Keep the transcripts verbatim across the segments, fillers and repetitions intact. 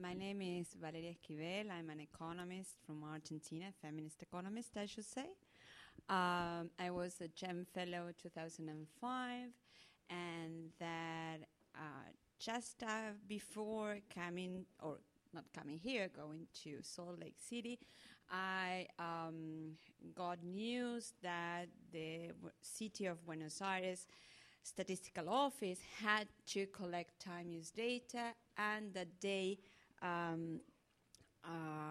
my name is Valeria Esquivel. I'm an economist from Argentina, feminist economist, I should say. Um, I was a GEM Fellow two thousand five, and that uh, just uh, before coming, or not coming here, going to Salt Lake City, I um, got news that the w- city of Buenos Aires Statistical Office had to collect time use data, and that they um, uh,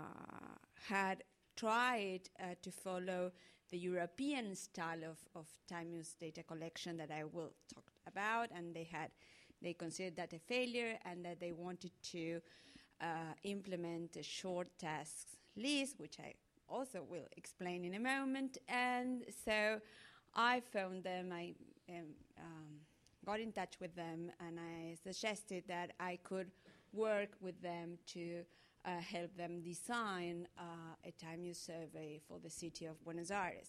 had tried uh, to follow the European style of, of time use data collection that I will talk about, and they had they considered that a failure, and that they wanted to uh, implement a short tasks list, which I also will explain in a moment. And so I phoned them, I um, um, got in touch with them, and I suggested that I could work with them to uh, help them design uh, a time use survey for the city of Buenos Aires.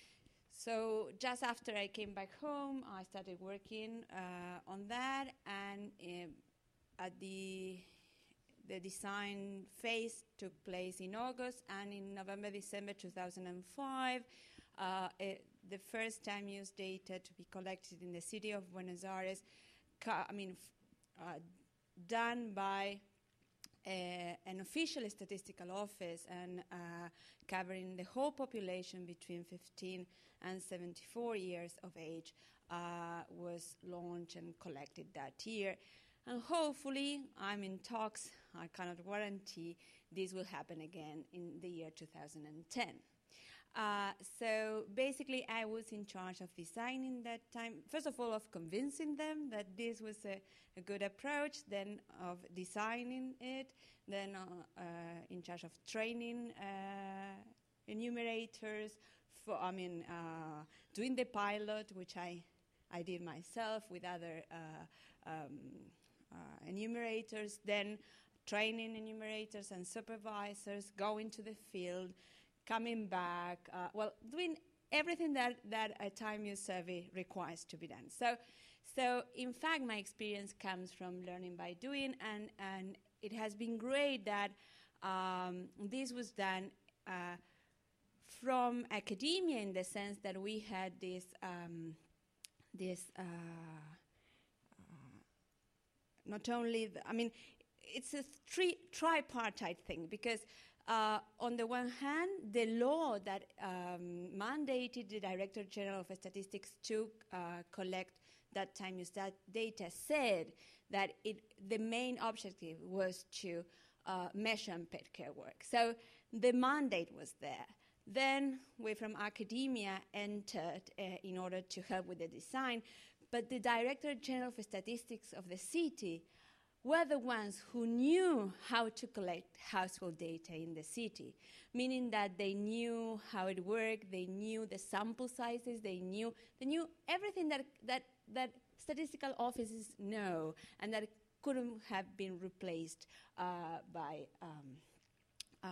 So just after I came back home, I started working uh, on that, and uh, at the the design phase took place in August, and in November, December two thousand five, uh, it, the first time use data to be collected in the city of Buenos Aires, ca- I mean, f- uh, done by uh, an official statistical office and uh, covering the whole population between fifteen and seventy-four years of age, uh, was launched and collected that year. And hopefully, I'm in talks, I cannot guarantee this will happen again in the year two thousand ten. Uh, so basically, I was in charge of designing that time, first of all, of convincing them that this was a, a good approach, then of designing it, then uh, uh, in charge of training uh, enumerators, for, I mean, uh, doing the pilot, which I, I did myself with other uh, um, Uh, enumerators, then training enumerators and supervisors, going to the field, coming back, uh, well, doing everything that, that a time use survey requires to be done. So, so in fact, my experience comes from learning by doing, and, and it has been great that um, this was done uh, from academia, in the sense that we had this, um, this uh, not only, the, I mean, it's a tri- tripartite thing, because uh, on the one hand, the law that um, mandated the Director General of Statistics to uh, collect that time use that data said that it, the main objective was to uh, measure unpaid care work. So the mandate was there. Then we from academia entered uh, in order to help with the design. But the Director General of Statistics of the city were the ones who knew how to collect household data in the city, meaning that they knew how it worked, they knew the sample sizes, they knew they knew everything that that that statistical offices know, and that couldn't have been replaced uh, by um, uh,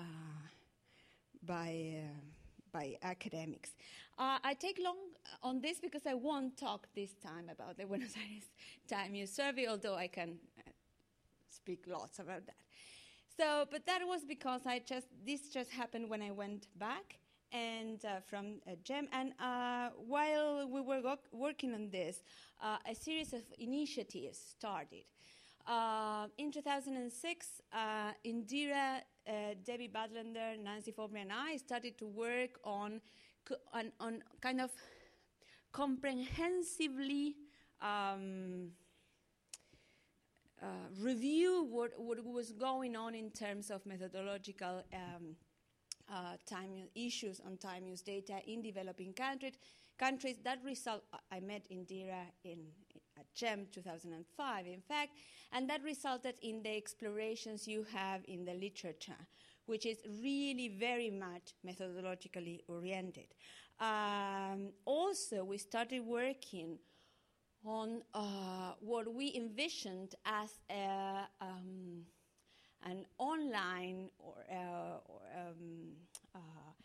by. Uh, by academics. Uh, I take long on this because I won't talk this time about the Buenos Aires Time Use Survey, although I can uh, speak lots about that. So, but that was because I just, this just happened when I went back and uh, from uh, GEM, and uh, while we were go- working on this, uh, a series of initiatives started. Uh, in two thousand six, uh, Indira, uh, Debbie Badlander, Nancy Faulkner, and I started to work on, co- on, on kind of comprehensively um, uh, review what, what was going on in terms of methodological um, uh, time issues on time use data in developing countries. Countries that result, I met Indira in at GEM two thousand five, in fact, and that resulted in the explorations you have in the literature, which is really very much methodologically oriented. Um, also, we started working on uh, what we envisioned as a, um, an online or, uh, or um, uh,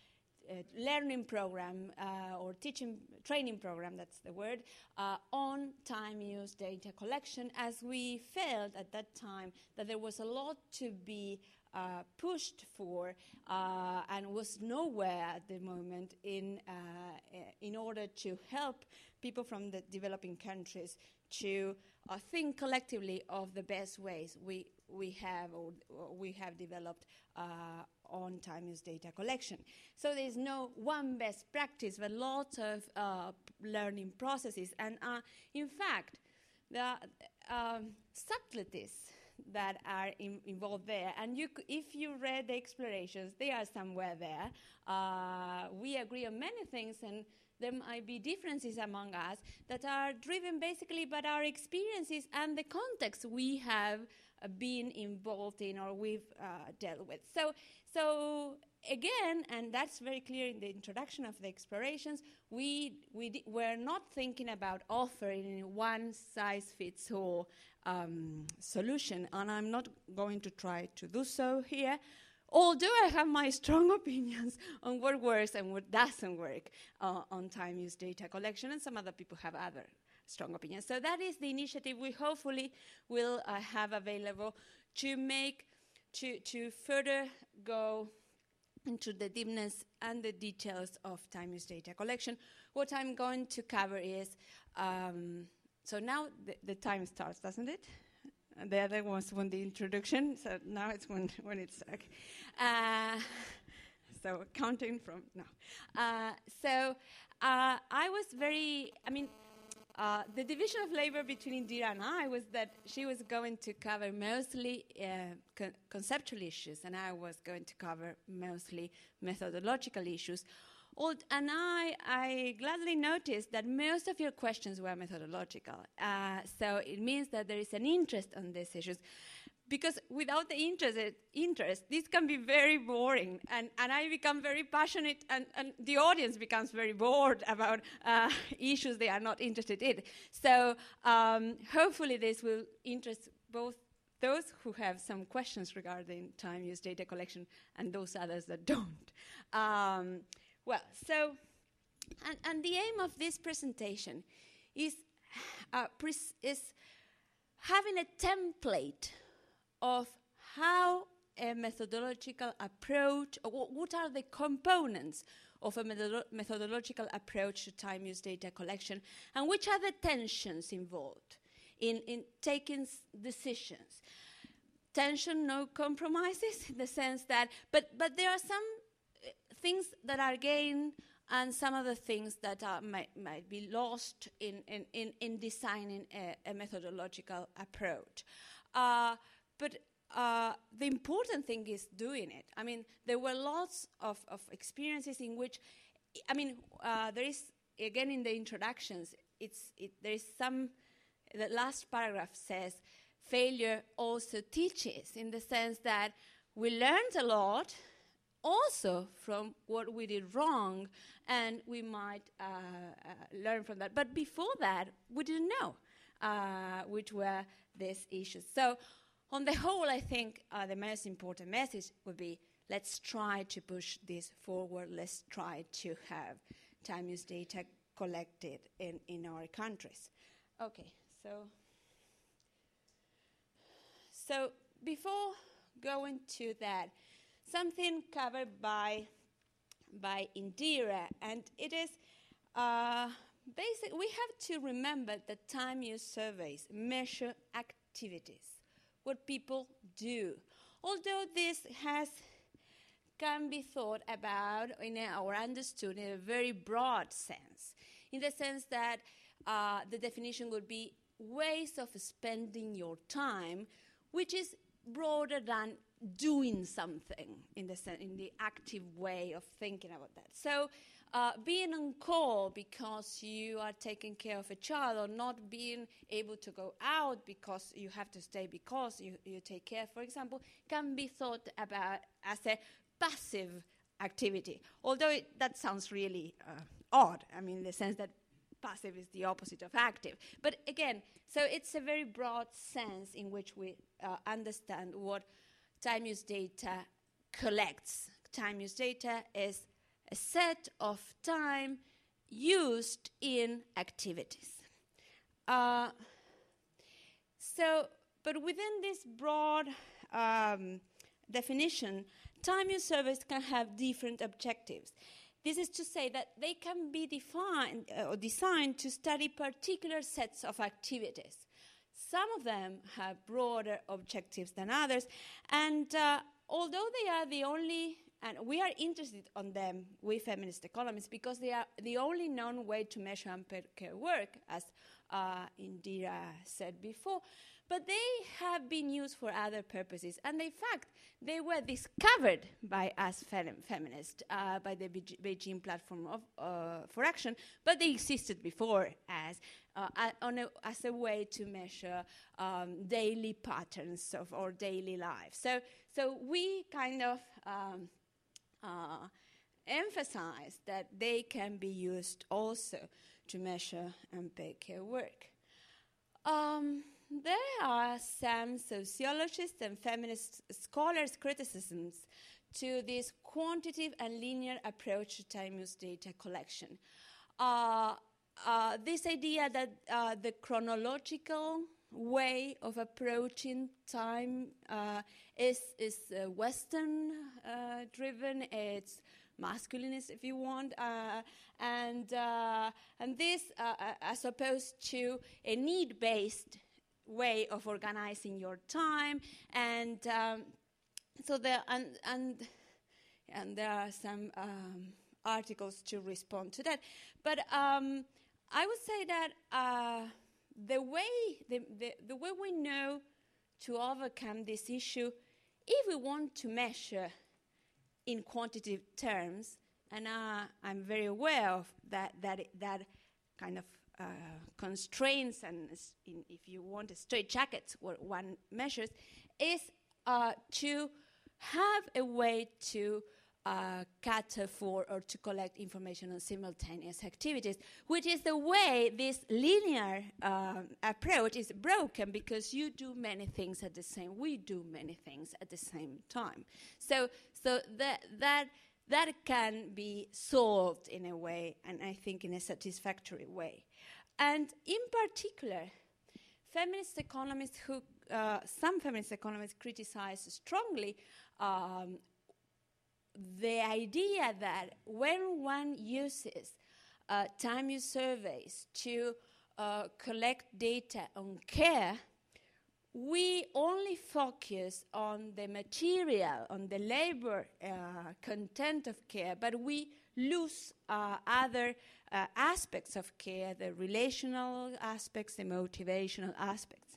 learning program uh, or teaching training program, that's the word, uh, on time use data collection, as we felt at that time that there was a lot to be uh, pushed for uh, and was nowhere at the moment in, uh, in order to help people from the developing countries to uh, think collectively of the best ways we, we have or, or we have developed uh, on time use data collection. So there's no one best practice, but lots of uh, learning processes. And uh, in fact, the um, subtleties that are in involved there, and you c if you read the explorations, they are somewhere there. Uh, we agree on many things, and there might be differences among us that are driven basically by our experiences and the context we have uh, been involved in or we've uh, dealt with. So, so again, and that's very clear in the introduction of the explorations, we, we were not thinking about offering a one-size-fits-all um, solution, and I'm not going to try to do so here. Although I have my strong opinions on what works and what doesn't work uh, on time use data collection, and some other people have other strong opinions. So that is the initiative we hopefully will uh, have available to make, to, to further go into the deepness and the details of time use data collection. What I'm going to cover is, um, so now the, the time starts, doesn't it? And the other was when the introduction, so now it's when, when it's stuck. Uh, so counting from now. Uh, so uh, I was very, I mean, uh, the division of labor between Indira and I was that she was going to cover mostly uh, con conceptual issues, and I was going to cover mostly methodological issues. Old, and I, I gladly noticed that most of your questions were methodological. Uh, so it means that there is an interest on these issues. Because without the interest, interest this can be very boring. And, and I become very passionate, and, and the audience becomes very bored about uh, issues they are not interested in. So um, hopefully this will interest both those who have some questions regarding time use data collection and those others that don't. Um, Well, so, and, and the aim of this presentation is, uh, pres is having a template of how a methodological approach, or what are the components of a methodo methodological approach to time use data collection, and which are the tensions involved in, in taking decisions. Tension, no compromises, in the sense that, but, but there are some things that are gained and some of the things that are, might, might be lost in, in, in, in designing a, a methodological approach. Uh, but uh, the important thing is doing it. I mean, there were lots of, of experiences in which, I mean, uh, there is, again in the introductions, it's, it, there is some, the last paragraph says, failure also teaches, in the sense that we learned a lot, also from what we did wrong, and we might uh, uh, learn from that. But before that, we didn't know uh, which were these issues. So on the whole, I think uh, the most important message would be, let's try to push this forward. Let's try to have time use data collected in, in our countries. Okay, so, so before going to that, something covered by, by Indira, and it is uh, basic. We have to remember that time use surveys measure activities, what people do. Although this has can be thought about in a, or understood in a very broad sense, in the sense that uh, the definition would be ways of spending your time, which is broader than doing something in the, in the active way of thinking about that. So uh, being on call because you are taking care of a child, or not being able to go out because you have to stay because you, you take care, for example, can be thought about as a passive activity. Although it, that sounds really uh, odd, I mean, in the sense that passive is the opposite of active. But again, so it's a very broad sense in which we uh, understand what time use data collects. Time use data is a set of time used in activities. Uh, so, but within this broad um, definition, time use surveys can have different objectives. This is to say that they can be defined uh, or designed to study particular sets of activities. Some of them have broader objectives than others, and uh, although they are the only, and we are interested on them, we feminist economists, because they are the only known way to measure unpaid care work, as uh, Indira said before, but they have been used for other purposes, and in fact, they were discovered by us fem feminists, uh, by the Be Beijing Platform of, uh, for Action, but they existed before as, uh, a, on a, as a way to measure um, daily patterns of our daily life. So, so we kind of um, uh, emphasize that they can be used also to measure unpaid care work. Um, There are some sociologists and feminist scholars' criticisms to this quantitative and linear approach to time use data collection. Uh, uh, this idea that uh, the chronological way of approaching time uh, is, is uh, Western-driven, uh, it's masculinist, if you want, uh, and, uh, and this uh, as opposed to a need-based way of organizing your time, and um, so there and and and there are some um, articles to respond to that. But um, I would say that uh, the way the, the the way we know to overcome this issue, if we want to measure in quantitative terms, and uh, I'm very aware of that that it, that kind of Uh, constraints and, in, if you want, a straitjacket, what one measures, is uh, to have a way to uh, cater for or to collect information on simultaneous activities, which is the way this linear uh, approach is broken, because you do many things at the same, we do many things at the same time. So, so that, that, that can be solved in a way, and I think in a satisfactory way. And in particular, feminist economists who, uh, some feminist economists criticize strongly um, the idea that when one uses uh, time use surveys to uh, collect data on care, we only focus on the material, on the labor uh, content of care, but we lose uh, other uh, aspects of care, the relational aspects, the motivational aspects.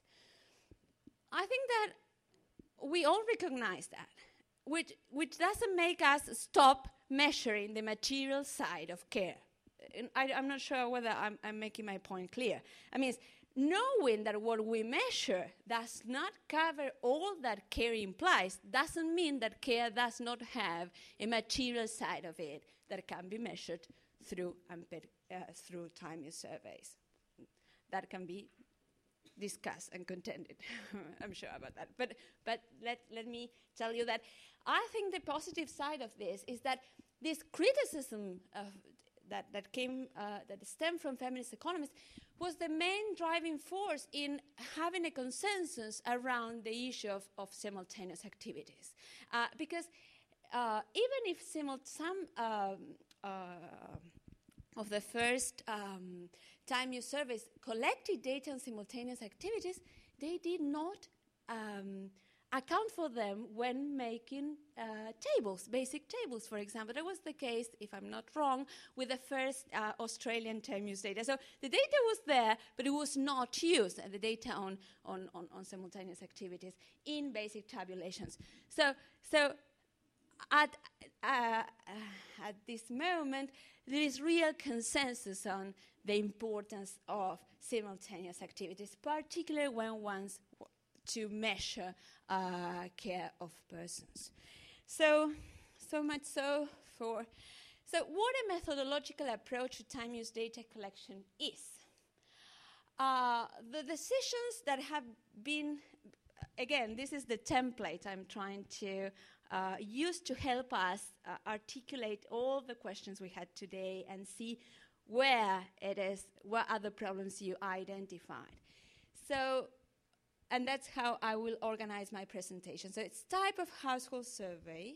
I think that we all recognize that, which, which doesn't make us stop measuring the material side of care. And I, I'm not sure whether I'm, I'm making my point clear. I mean, knowing that what we measure does not cover all that care implies doesn't mean that care does not have a material side of it that can be measured through, unpaid, uh, through time use surveys. That can be discussed and contended. I'm sure about that. But, but let, let me tell you that I think the positive side of this is that this criticism of that, that came, uh, that stemmed from feminist economists was the main driving force in having a consensus around the issue of, of simultaneous activities. Uh, because uh, even if simul some um, uh, of the first um, time use surveys collected data on simultaneous activities, they did not um, account for them when making uh, tables, basic tables, for example. That was the case, if I'm not wrong, with the first uh, Australian time use data. So the data was there, but it was not used, uh, the data on, on, on, on simultaneous activities in basic tabulations. So, so at, uh, uh, at this moment, there is real consensus on the importance of simultaneous activities, particularly when one's to measure uh, care of persons. So, so much so for, so what a methodological approach to time use data collection is. Uh, the decisions that have been again, this is the template I'm trying to uh, use to help us uh, articulate all the questions we had today and see where it is, what are the problems you identified. So, and that's how I will organize my presentation. So it's type of household survey,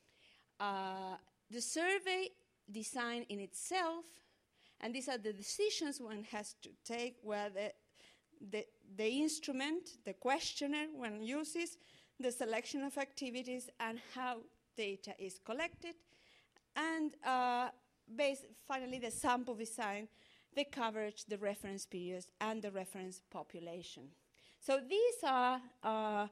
uh, the survey design in itself, and these are the decisions one has to take where the, the, the instrument, the questionnaire one uses, the selection of activities, and how data is collected, and uh, base, finally the sample design, the coverage, the reference periods, and the reference population. So these are uh,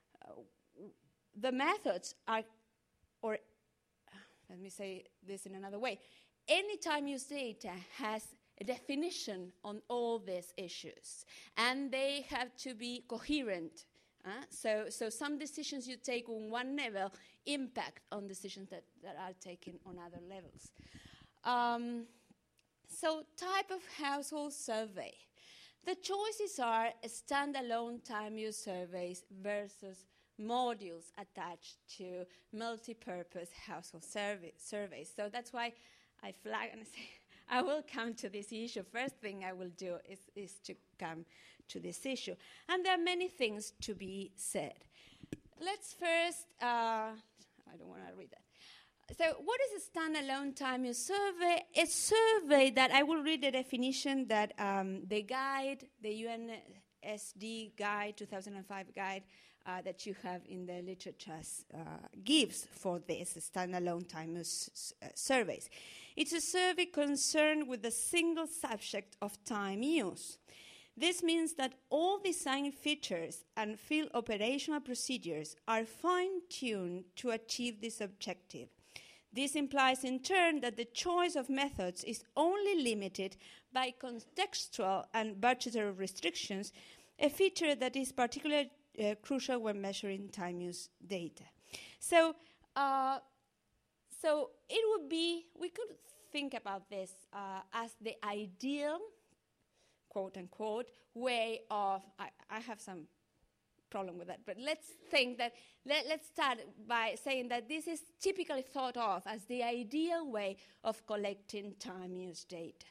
the methods are, or let me say this in another way. Any time use data has a definition on all these issues, and they have to be coherent. Uh, so, so some decisions you take on one level impact on decisions that, that are taken on other levels. Um, so type of household survey. The choices are standalone time use surveys versus modules attached to multi-purpose household survey, surveys. So that's why I flag and say, I will come to this issue. First thing I will do is, is to come to this issue. And there are many things to be said. Let's first, uh, I don't want to read that. So what is a standalone time use survey? A survey that I will read the definition that um, the guide, the U N S D guide, two thousand five guide, uh, that you have in the literature uh, gives for this standalone time use uh, surveys. It's a survey concerned with a single subject of time use. This means that all design features and field operational procedures are fine-tuned to achieve this objective. This implies, in turn, that the choice of methods is only limited by contextual and budgetary restrictions, a feature that is particularly uh, crucial when measuring time use data. So, uh, so it would be, we could think about this uh, as the ideal, quote unquote, way of, I, I have some problem with that, but let's think that, let, let's start by saying that this is typically thought of as the ideal way of collecting time use data.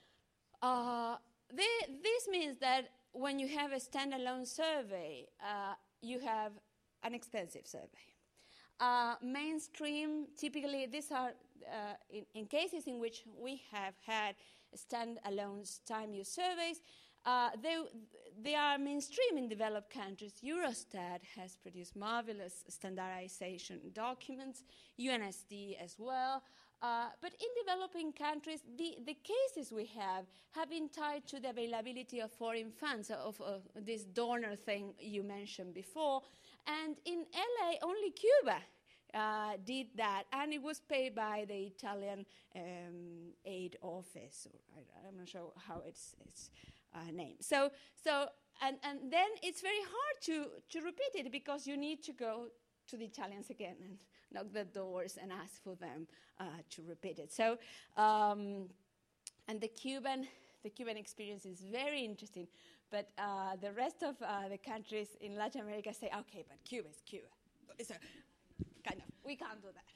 Uh, they, this means that when you have a standalone survey, uh, you have an expensive survey. Uh, mainstream, typically these are uh, in, in cases in which we have had standalone time use surveys, Uh, they, they are mainstream in developed countries. Eurostat has produced marvelous standardization documents, U N S D as well. Uh, but in developing countries, the, the cases we have have been tied to the availability of foreign funds, of uh, this donor thing you mentioned before. And in L A, only Cuba uh, did that, and it was paid by the Italian um, aid office. Or I, I'm not sure how it's... it's Uh, name. So, so and, and then it's very hard to, to repeat it because you need to go to the Italians again and knock the doors and ask for them uh, to repeat it. So, um, and the Cuban, the Cuban experience is very interesting, but uh, the rest of uh, the countries in Latin America say, okay, but Cuba is Cuba. So, kind of, we can't do that.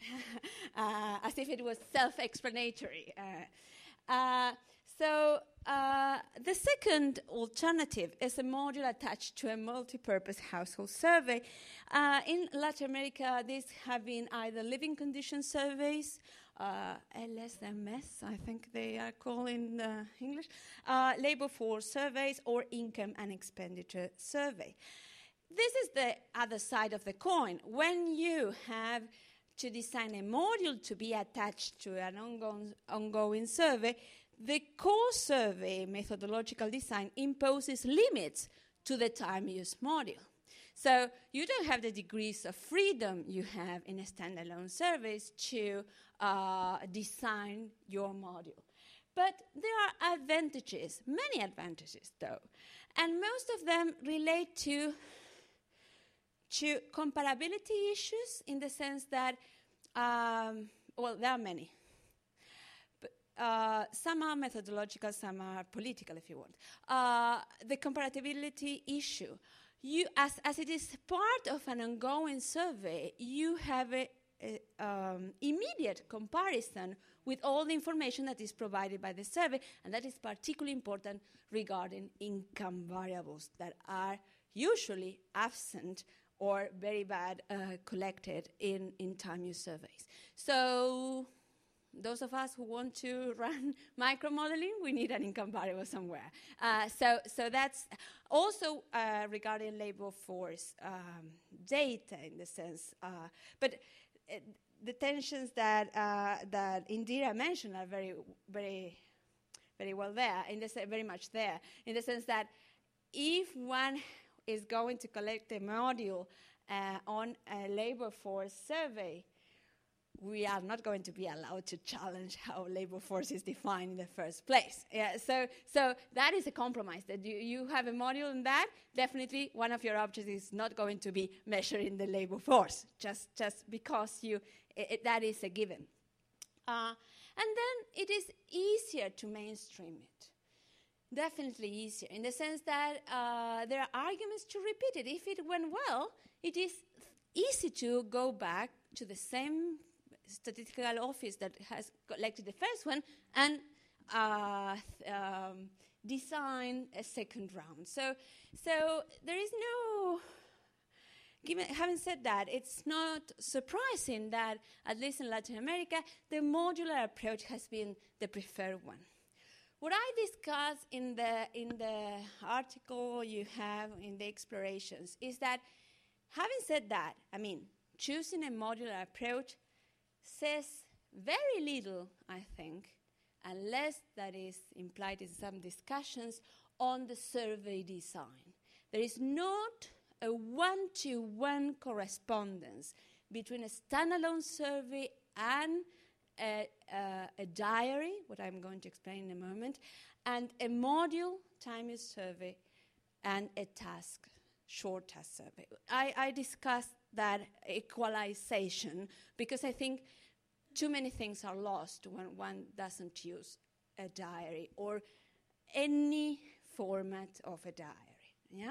uh, as if it was self-explanatory. Uh, uh, So uh, the second alternative is a module attached to a multi-purpose household survey. Uh, in Latin America, these have been either living condition surveys, uh, L S M S, I think they are called in uh, English, uh, labor force surveys, or income and expenditure survey. This is the other side of the coin. When you have to design a module to be attached to an ongoing, ongoing survey, the core survey methodological design imposes limits to the time use module. So you don't have the degrees of freedom you have in a standalone surveys to uh, design your module. But there are advantages, many advantages though, and most of them relate to, to comparability issues in the sense that, um, well, there are many. Uh, some are methodological, some are political, if you want. Uh, the comparability issue. you, as, as it is part of an ongoing survey, you have a, a um, immediate comparison with all the information that is provided by the survey, and that is particularly important regarding income variables that are usually absent or very bad uh, collected in, in time use surveys. So those of us who want to run micromodeling, we need an income variable somewhere. Uh, so, so that's also uh, regarding labor force um, data in the sense, uh, but uh, the tensions that uh, that Indira mentioned are very, very, very well there. In the se- very much there, in the sense that if one is going to collect a module uh, on a labor force survey, we are not going to be allowed to challenge how labor force is defined in the first place. Yeah, so, so that is a compromise. That you, you have a module in that, definitely one of your objects is not going to be measuring the labor force, just, just because you, it, it, that is a given. Uh, and then it is easier to mainstream it. Definitely easier, in the sense that uh, there are arguments to repeat it. If it went well, it is easy to go back to the same statistical office that has collected the first one and uh, th- um, design a second round. So, so there is no. Given, having said that, it's not surprising that, at least in Latin America, the modular approach has been the preferred one. What I discuss in the in the article you have in the explorations is that, having said that, I mean, choosing a modular approach says very little, I think, unless that is implied in some discussions on the survey design. There is not a one-to-one correspondence between a standalone survey and A, uh, a diary, what I'm going to explain in a moment, and a module time use survey and a task, short task survey. I, I discussed that equalization because I think too many things are lost when one doesn't use a diary or any format of a diary. Yeah.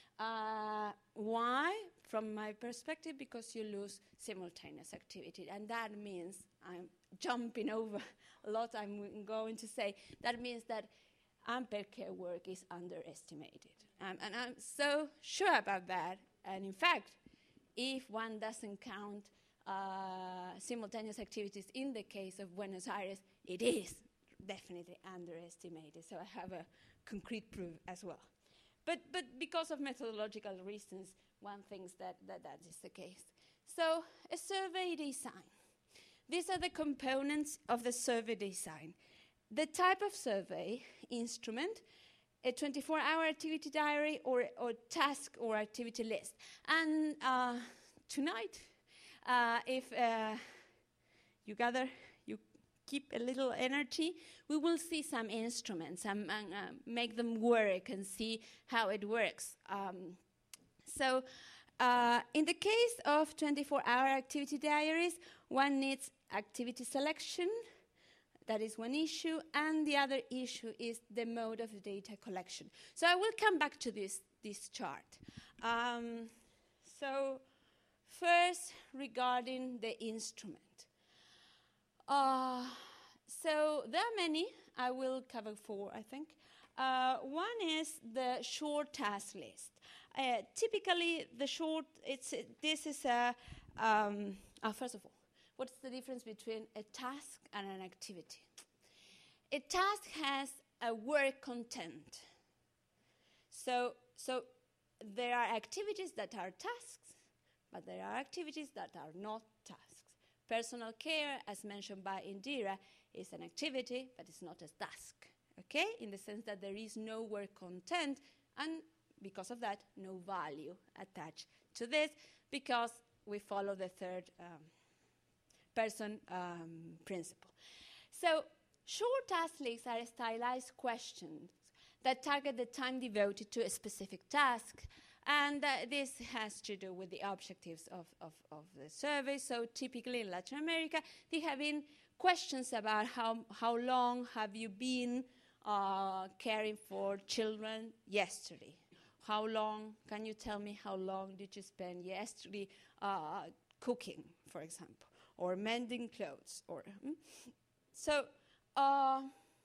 Uh, why? From my perspective, because you lose simultaneous activity, and that means I'm jumping over a lot. I'm going to say that means that unpaid care work is underestimated, um, and I'm so sure about that. And in fact, if one doesn't count uh, simultaneous activities in the case of Buenos Aires, it is definitely underestimated. So I have a concrete proof as well. But, but because of methodological reasons, one thinks that, that that is the case. So a survey design. These are the components of the survey design. The type of survey instrument, a twenty-four hour activity diary, or, or task or activity list. And uh, tonight, uh, if uh, you gather, you keep a little energy, we will see some instruments and, and uh, make them work and see how it works. Um, so uh, in the case of twenty-four hour activity diaries, one needs activity selection. That is one issue, and the other issue is the mode of the data collection. So I will come back to this, this chart. Um, so first, regarding the instrument. Uh, so there are many. I will cover four, I think. Uh, one is the short task list. Uh, typically, the short, it's, uh, this is a, um, uh, first of all, what's the difference between a task and an activity? A task has a work content. So, so there are activities that are tasks, but there are activities that are not tasks. Personal care, as mentioned by Indira, is an activity, but it's not a task, okay? In the sense that there is no work content, and because of that, no value attached to this, because we follow the third um, person um, principle. So short task lists are stylized questions that target the time devoted to a specific task, and uh, this has to do with the objectives of, of, of the survey. So typically in Latin America, there have been questions about how, how long have you been uh, caring for children yesterday? how long, can you tell me how long did you spend yesterday uh, cooking, for example, or mending clothes? Or mm? So uh,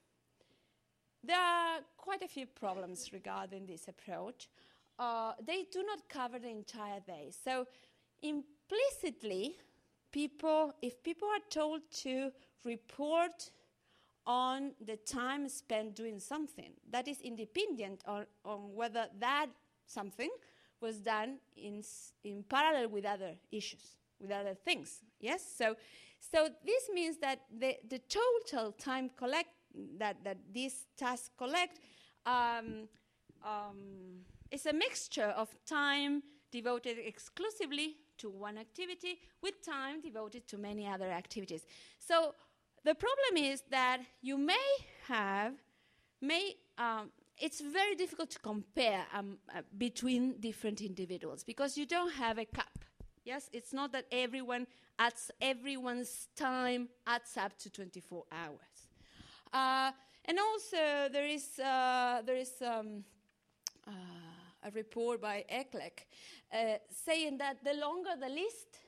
there are quite a few problems regarding this approach. Uh, they do not cover the entire day. So implicitly, people, if people are told to report on the time spent doing something, that is independent on, on whether that something was done in, in parallel with other issues, with other things. Yes? So, so this means that the, the total time collect that, that these tasks collect um, um, is a mixture of time devoted exclusively to one activity with time devoted to many other activities. So the problem is that you may have, may, um, it's very difficult to compare um, uh, between different individuals because you don't have a cap. Yes, it's not that everyone adds, everyone's time adds up to twenty-four hours. Uh, and also there is, uh, there is um, uh, a report by ECLEC uh, saying that the longer the list,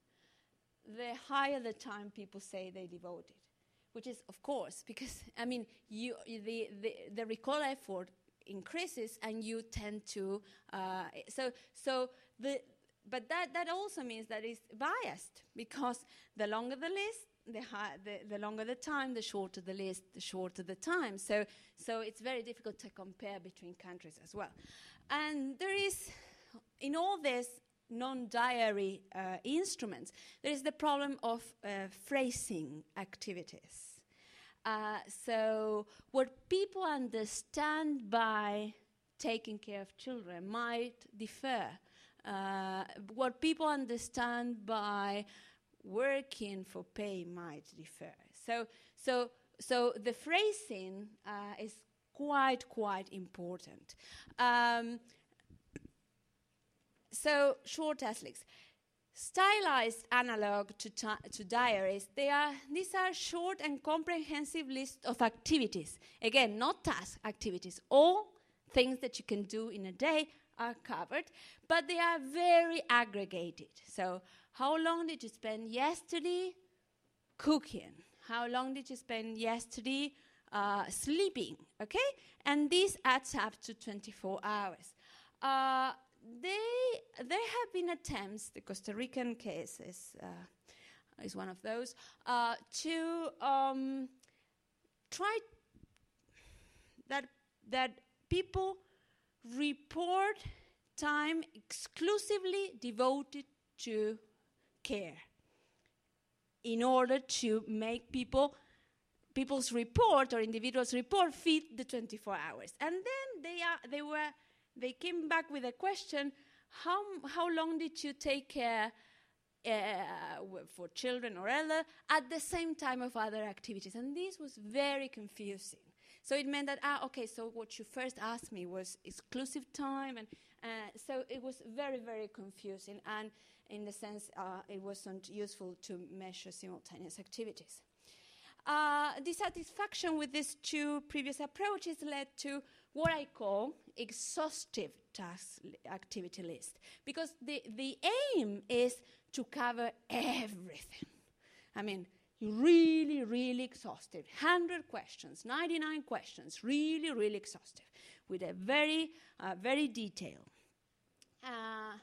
the higher the time people say they devoted, which is, of course, because, I mean, you, the, the, the recall effort increases and you tend to, uh, so, so the, but that, that also means that it's biased because the longer the list, the, high, the, the longer the time, the shorter the list, the shorter the time. So, so it's very difficult to compare between countries as well. And there is, in all this non-diary uh, instruments, there is the problem of uh, phrasing activities. Uh, so what people understand by taking care of children might differ. Uh, what people understand by working for pay might differ. So, so, so the phrasing uh, is quite, quite important. Um, so, short task lists. Stylized analog to, to diaries, they are, these are short and comprehensive lists of activities. Again, not task activities. All things that you can do in a day are covered, but they are very aggregated. So, how long did you spend yesterday cooking? How long did you spend yesterday uh, sleeping? Okay? And this adds up to twenty-four hours. Uh, they, there have been attempts, the Costa Rican case is, uh, is one of those, uh, to um, try that, that people report time exclusively devoted to care in order to make people people's report or individuals' report fit the twenty-four hours. And then they are they were they came back with a question: how how long did you take care uh, w- for children or elder at the same time of other activities? And this was very confusing. So it meant that ah okay, so what you first asked me was exclusive time, and uh, so it was very very confusing. And in the sense, uh, it wasn't useful to measure simultaneous activities. Uh, dissatisfaction with these two previous approaches led to what I call exhaustive task li- activity list, because the, the aim is to cover everything. I mean, you're really, really exhaustive. one hundred questions, ninety-nine questions, really, really exhaustive, with a very, uh, very detailed. Uh,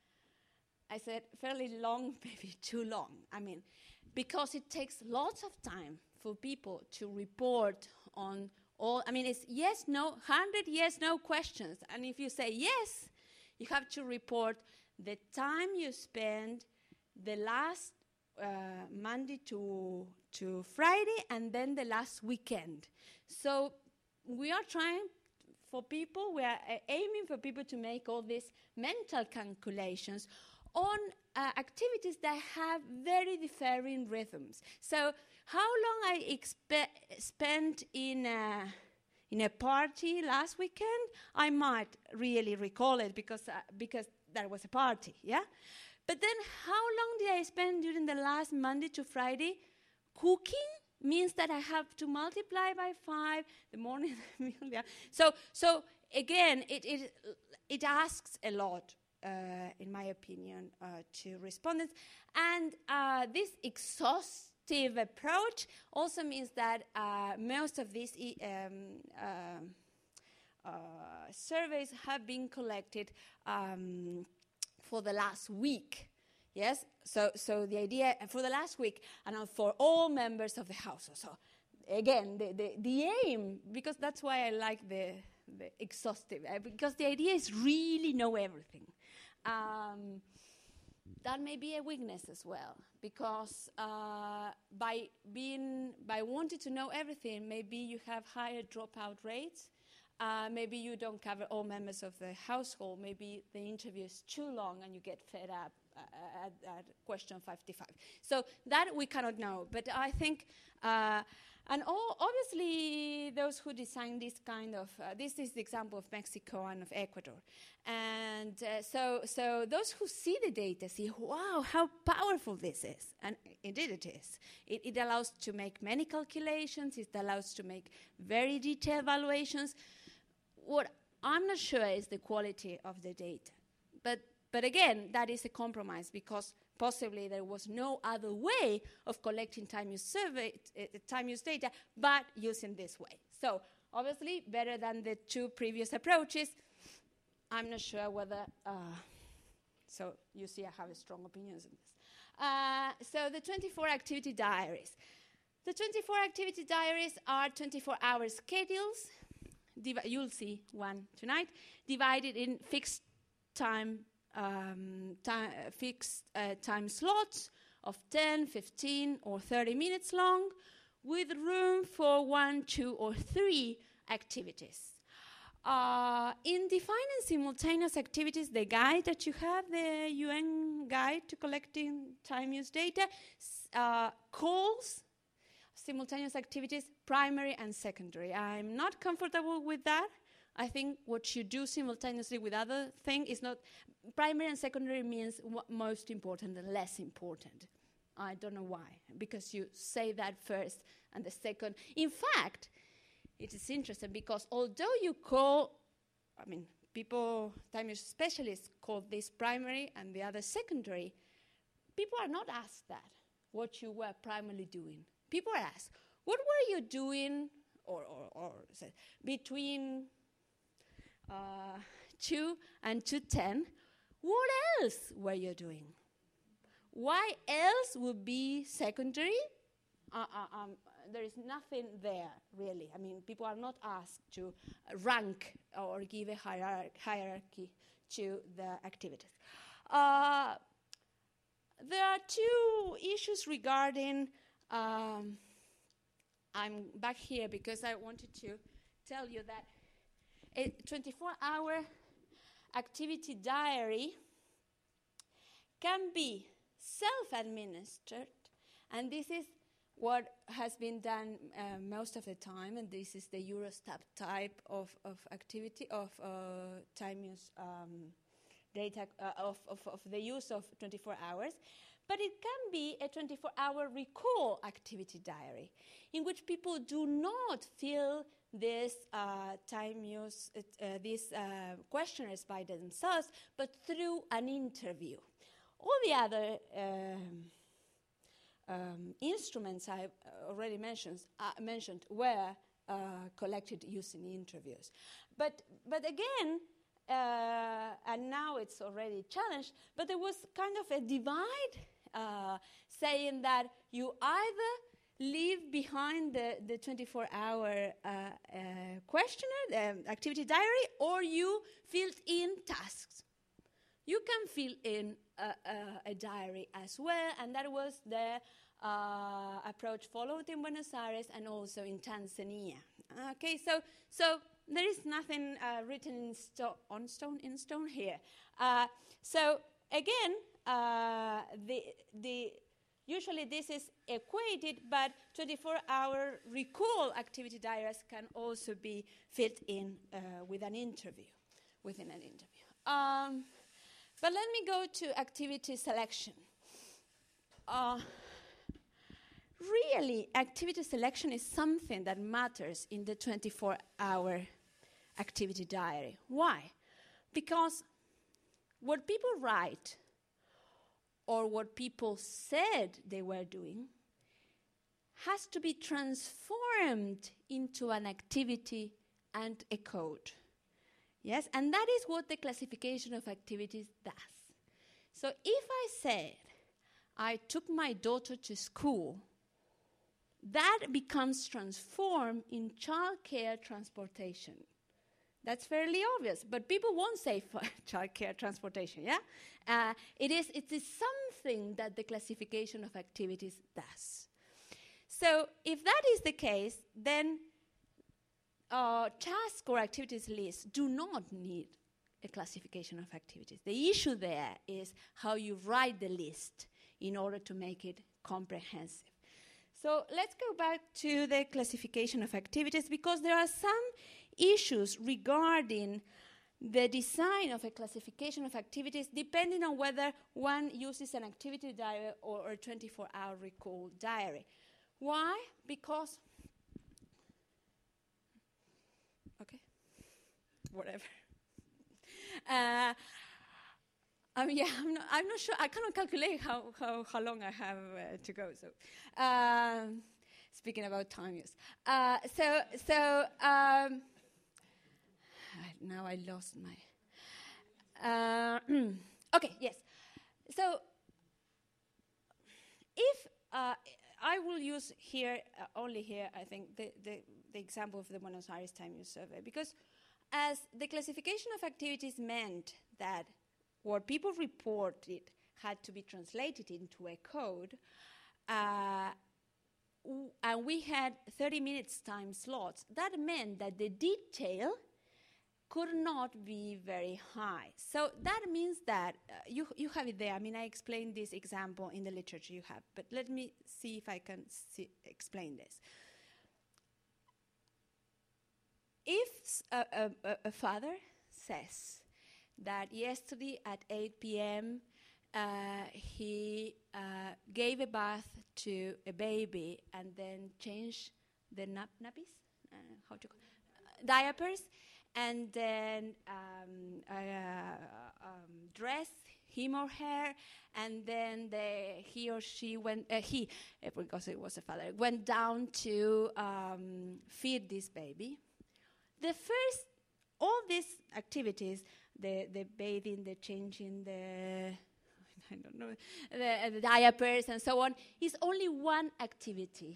I said fairly long, maybe too long. I mean, because it takes lots of time for people to report on all. I mean, it's yes, no, one hundred yes, no questions. And if you say yes, you have to report the time you spend the last uh, Monday to, to Friday and then the last weekend. So we are trying for people, we are uh, aiming for people to make all these mental calculations on uh, activities that have very differing rhythms. So how long I expe- spent in a, in a party last weekend, I might really recall it because, uh, because there was a party, yeah? But then how long did I spend during the last Monday to Friday cooking? means that I have to multiply by five the morning. so, so again, it, it, it asks a lot, uh, in my opinion, uh, to respondents. And uh, this exhaustive approach also means that uh, most of these e- um, uh, uh, surveys have been collected um, for the last week. Yes, so so the idea for the last week, and uh, for all members of the household. So again, the, the, the aim, because that's why I like the, the exhaustive, uh, because the idea is really know everything. Um, that may be a weakness as well, because uh, by being by wanting to know everything, maybe you have higher dropout rates. Uh, maybe you don't cover all members of the household. Maybe the interview is too long and you get fed up uh, at, at question fifty-five. So that we cannot know. But I think, uh, and all, obviously those who design this kind of, uh, this is the example of Mexico and of Ecuador. And uh, so, so those who see the data see, wow, how powerful this is. And indeed it is. It, it allows to make many calculations. It allows to make very detailed evaluations. What I'm not sure is the quality of the data. But, but again, that is a compromise, because possibly there was no other way of collecting time use survey, uh, time use data, but using this way. So obviously better than the two previous approaches. I'm not sure whether, uh, so you see I have strong opinions on this. Uh, so the twenty-four activity diaries. The twenty-four activity diaries are twenty-four hour schedules. Divi- you'll see one tonight, divided in fixed time, um, ti- uh, fixed uh, time slots of ten, fifteen, or thirty minutes long, with room for one, two, or three activities. Uh, in defining simultaneous activities, the guide that you have, the U N guide to collecting time use data, uh, calls simultaneous activities primary and secondary. I'm not comfortable with that. I think what you do simultaneously with other thing is not, primary and secondary means what most important and less important. I don't know why, because you say that first and the second. In fact, it is interesting because although you call, I mean, people, time use specialists call this primary and the other secondary, people are not asked that, what you were primarily doing. People are asked, what were you doing, or, or, or say, between uh, two and two ten? What else were you doing? Why else would be secondary? Uh, uh, um, there is nothing there, really. I mean, people are not asked to rank or give a hierar- hierarchy to the activities. Uh, there are two issues regarding, um, I'm back here because I wanted to tell you that a twenty-four hour activity diary can be self-administered, and this is what has been done uh, most of the time, and this is the Eurostat type of, of activity, of uh, time use um, data, uh, of, of, of the use of twenty-four hours. But it can be a twenty-four hour recall activity diary, in which people do not fill this uh, time use, uh, uh, these uh, questionnaires by themselves, but through an interview. All the other um, um, instruments I already mentioned, uh, mentioned were uh, collected using interviews. But, but again, uh, and now it's already challenged, but there was kind of a divide uh, saying that you either leave behind the, the twenty-four hour uh, uh, questionnaire, the um, activity diary, or you filled in tasks. You can fill in a, a, a diary as well, and that was the uh, approach followed in Buenos Aires and also in Tanzania. Okay, so so there is nothing uh, written in sto- on stone in stone here. Uh, so again, uh, the the usually this is equated, but twenty-four hour recall activity diaries can also be filled in uh, with an interview, within an interview. Um, But let me go to activity selection. Uh, clearly, activity selection is something that matters in the twenty-four hour activity diary. Why? Because what people write or what people said they were doing has to be transformed into an activity and a code. Yes, and that is what the classification of activities does. So if I said I took my daughter to school, that becomes transformed in childcare transportation. That's fairly obvious, but people won't say childcare transportation, yeah? Uh, it is, it is something that the classification of activities does. So if that is the case, then uh, task or activities lists do not need a classification of activities. The issue there is how you write the list in order to make it comprehensive. So let's go back to the classification of activities, because there are some issues regarding the design of a classification of activities depending on whether one uses an activity diary or a twenty-four hour recall diary. Why? Because, okay, whatever. Uh, I mean, yeah, I'm not, I'm not sure. I cannot calculate how, how, how long I have uh, to go. So, um, speaking about time use. Uh, so, so um, now I lost my. Uh, okay, yes. So, if uh, I will use here, uh, only here, I think, the, the, the example of the Buenos Aires Time Use Survey, because as the classification of activities meant that what people reported had to be translated into a code, uh, w- and we had thirty minutes time slots, that meant that the detail could not be very high. So that means that, uh, you, you have it there. I mean, I explained this example in the literature you have, but let me see if I can see, explain this. If a, a, a father says that yesterday at eight p m uh, he uh, gave a bath to a baby and then changed the nap- nappies, uh, how to call uh, diapers, and then um, uh, um, dressed him or her, and then the, he or she went, uh, he, uh, because it was a father, went down to um, feed this baby. The first, all these activities, the, the bathing, the changing, the, I don't know, the, uh, the diapers and so on, is only one activity.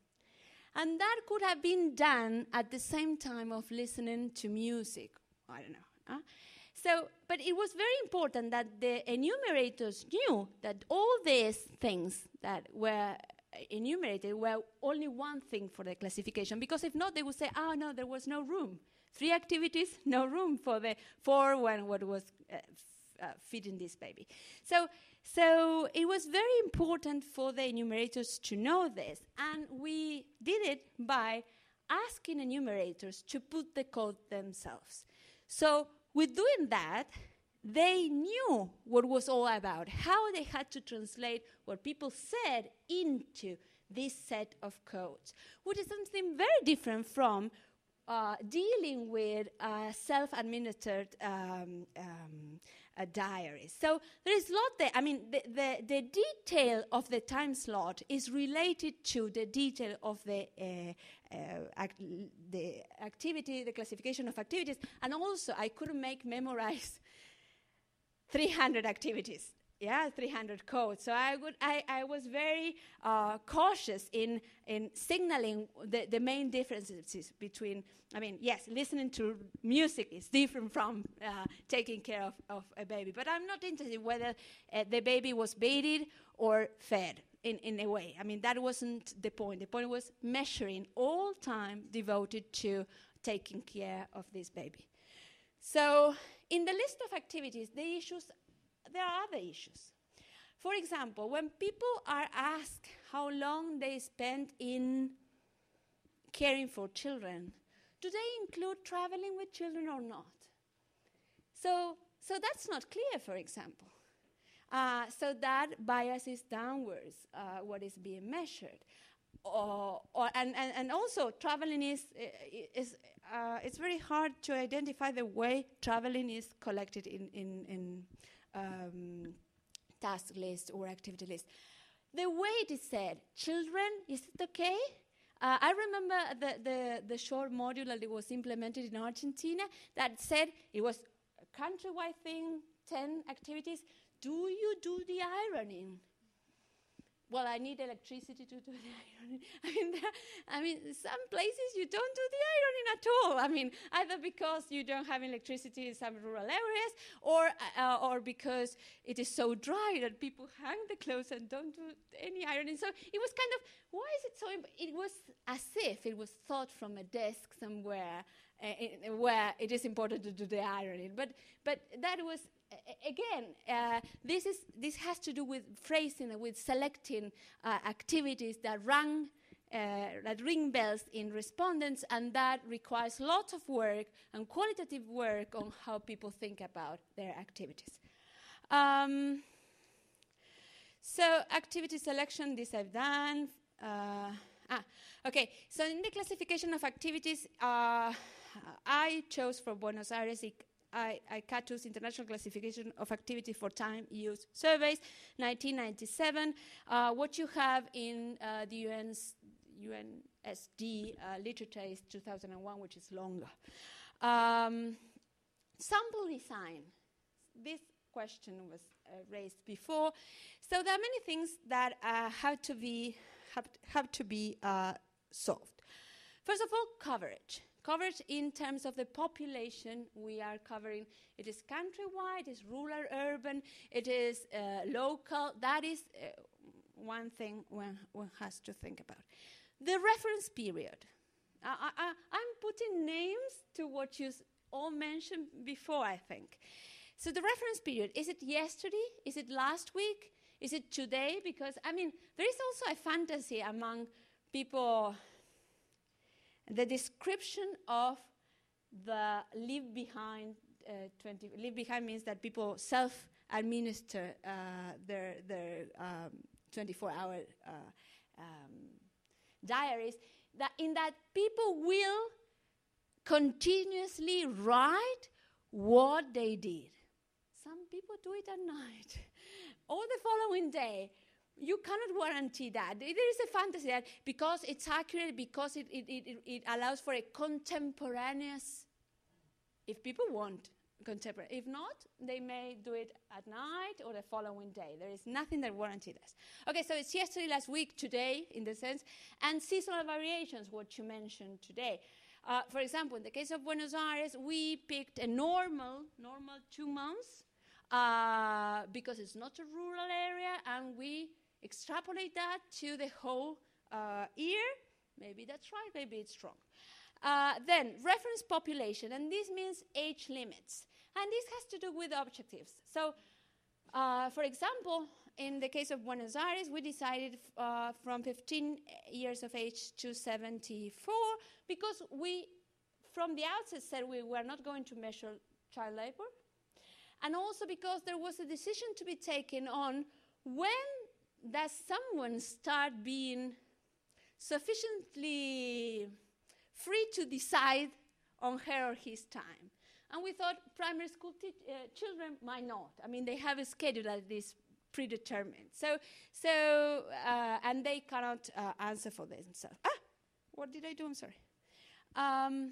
And that could have been done at the same time of listening to music. I don't know. Huh? So, but it was very important that the enumerators knew that all these things that were enumerated were only one thing for the classification, because if not, they would say, oh, no, there was no room. Three activities, no room for the four when what was uh, f- uh, feeding this baby. So, so it was very important for the enumerators to know this, and we did it by asking enumerators to put the code themselves. So with doing that, they knew what it was all about, how they had to translate what people said into this set of codes, which is something very different from uh, dealing with uh, self-administered um, um, uh, diaries. So there is a lot there. I mean, the, the, the detail of the time slot is related to the detail of the, uh, uh, act the activity, the classification of activities, and also I couldn't make memorize three hundred activities, yeah, three hundred codes. So I would, I, I was very uh, cautious in in signaling the, the main differences between. I mean, yes, listening to music is different from uh, taking care of, of a baby. But I'm not interested whether uh, the baby was bathed or fed in, in a way. I mean, that wasn't the point. The point was measuring all time devoted to taking care of this baby. So in the list of activities, the issues, there are other issues. For example, when people are asked how long they spend in caring for children, do they include traveling with children or not? So, so that's not clear, for example. Uh, so that biases downwards uh, what is being measured. or, or and, and, and also traveling is, is uh, it's very hard to identify the way traveling is collected in, in, in um, task list or activity list. The way it is said, children, is it okay? Uh, I remember the, the, the short module that it was implemented in Argentina that said it was a countrywide thing, ten activities. Do you do the ironing? Well, I need electricity to do the ironing. I mean, there, I mean, some places you don't do the ironing at all. I mean, either because you don't have electricity in some rural areas, or uh, or because it is so dry that people hang the clothes and don't do any ironing. So it was kind of, why is it so? Imp- it was as if it was thought from a desk somewhere uh, in, where it is important to do the ironing. But but that was. Again, uh, this is this has to do with phrasing, with selecting uh, activities that rang, uh, that ring bells in respondents, and that requires lots of work and qualitative work on how people think about their activities. Um, so, activity selection, this I've done. Uh, ah, okay. So, in the classification of activities, uh, I chose for Buenos Aires I, ICATU's International Classification of Activity for Time Use Surveys, nineteen ninety-seven. Uh, what you have in uh, the U N's, U N S D uh, literature is two thousand one, which is longer. Um, sample design. This question was uh, raised before. So there are many things that uh, have to be have, have to be uh, solved. First of all, coverage. Coverage in terms of the population we are covering. It is countrywide, it is rural, urban, it is uh, local. That is uh, one thing one, one has to think about. The reference period. I, I, I'm putting names to what you s- all mentioned before, I think. So the reference period, is it yesterday? Is it last week? Is it today? Because, I mean, there is also a fantasy among people. The description of the leave behind, uh, twenty, leave behind means that people self-administer uh, their, their um, twenty-four hour uh, um, diaries, that in that people will continuously write what they did. Some people do it at night or the following day. You cannot guarantee that. There is a fantasy that because it's accurate, because it, it, it, it allows for a contemporaneous, if people want, contemporary. If not, they may do it at night or the following day. There is nothing that guarantees this. Okay, so it's yesterday, last week, today, in the sense, and seasonal variations, what you mentioned today. Uh, for example, in the case of Buenos Aires, we picked a normal, normal two months, uh, because it's not a rural area, and we extrapolate that to the whole uh, year. Maybe that's right, maybe it's wrong. Uh, then, reference population, and this means age limits. And this has to do with objectives. So, uh, for example, in the case of Buenos Aires, we decided f- uh, from fifteen years of age to seventy-four, because we, from the outset, said we were not going to measure child labor. And also because there was a decision to be taken on when does someone start being sufficiently free to decide on her or his time. And we thought primary school te- uh, children might not. I mean, they have a schedule that is predetermined. So, so uh, and they cannot uh, answer for themselves. Ah, what did I do? I'm sorry. Um,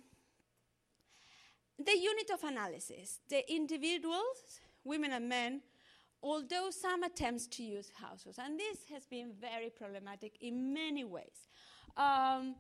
the unit of analysis, the individuals, women and men, although some attempts to use households, and this has been very problematic in many ways. Um,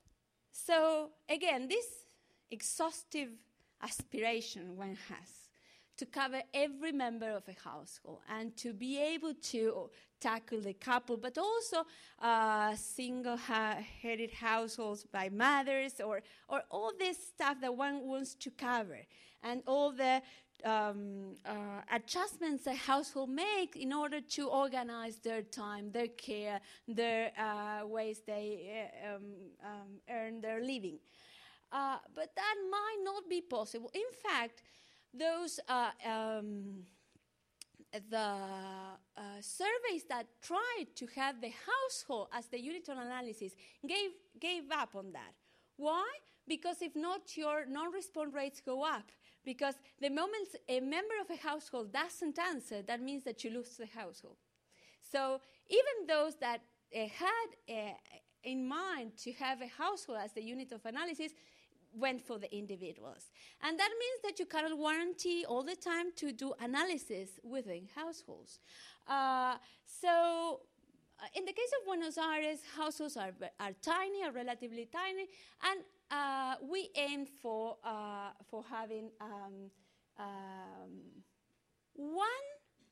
so again, this exhaustive aspiration one has to cover every member of a household and to be able to tackle the couple, but also uh, single-headed households by mothers, or, or all this stuff that one wants to cover, and all the um, uh, adjustments a household make in order to organize their time, their care, their uh, ways they uh, um, um, earn their living. Uh, but that might not be possible. In fact, those uh, um, the uh, surveys that tried to have the household as the unit of analysis gave, gave up on that. Why? Because if not, your non-response rates go up. Because the moment a member of a household doesn't answer, that means that you lose the household. So even those that uh, had uh, in mind to have a household as the unit of analysis went for the individuals. And that means that you cannot guarantee all the time to do analysis within households. Uh, so uh, in the case of Buenos Aires, households are, are tiny, are relatively tiny, and uh, we aim for, uh, for having um, um, one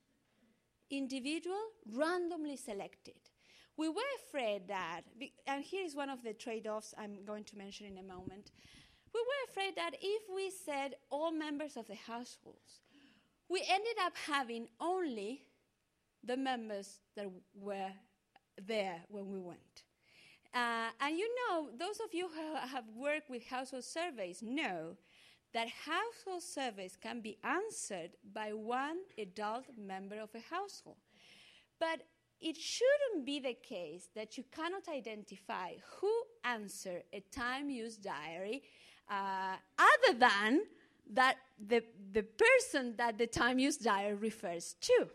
individual randomly selected. We were afraid that, and here is one of the trade-offs I'm going to mention in a moment. We were afraid that if we said all members of the households, we ended up having only the members that were there when we went. Uh, and you know, those of you who have worked with household surveys know that household surveys can be answered by one adult member of a household. But it shouldn't be the case that you cannot identify who answered a time-use diary uh, other than that the, the person that the time-use diary refers to.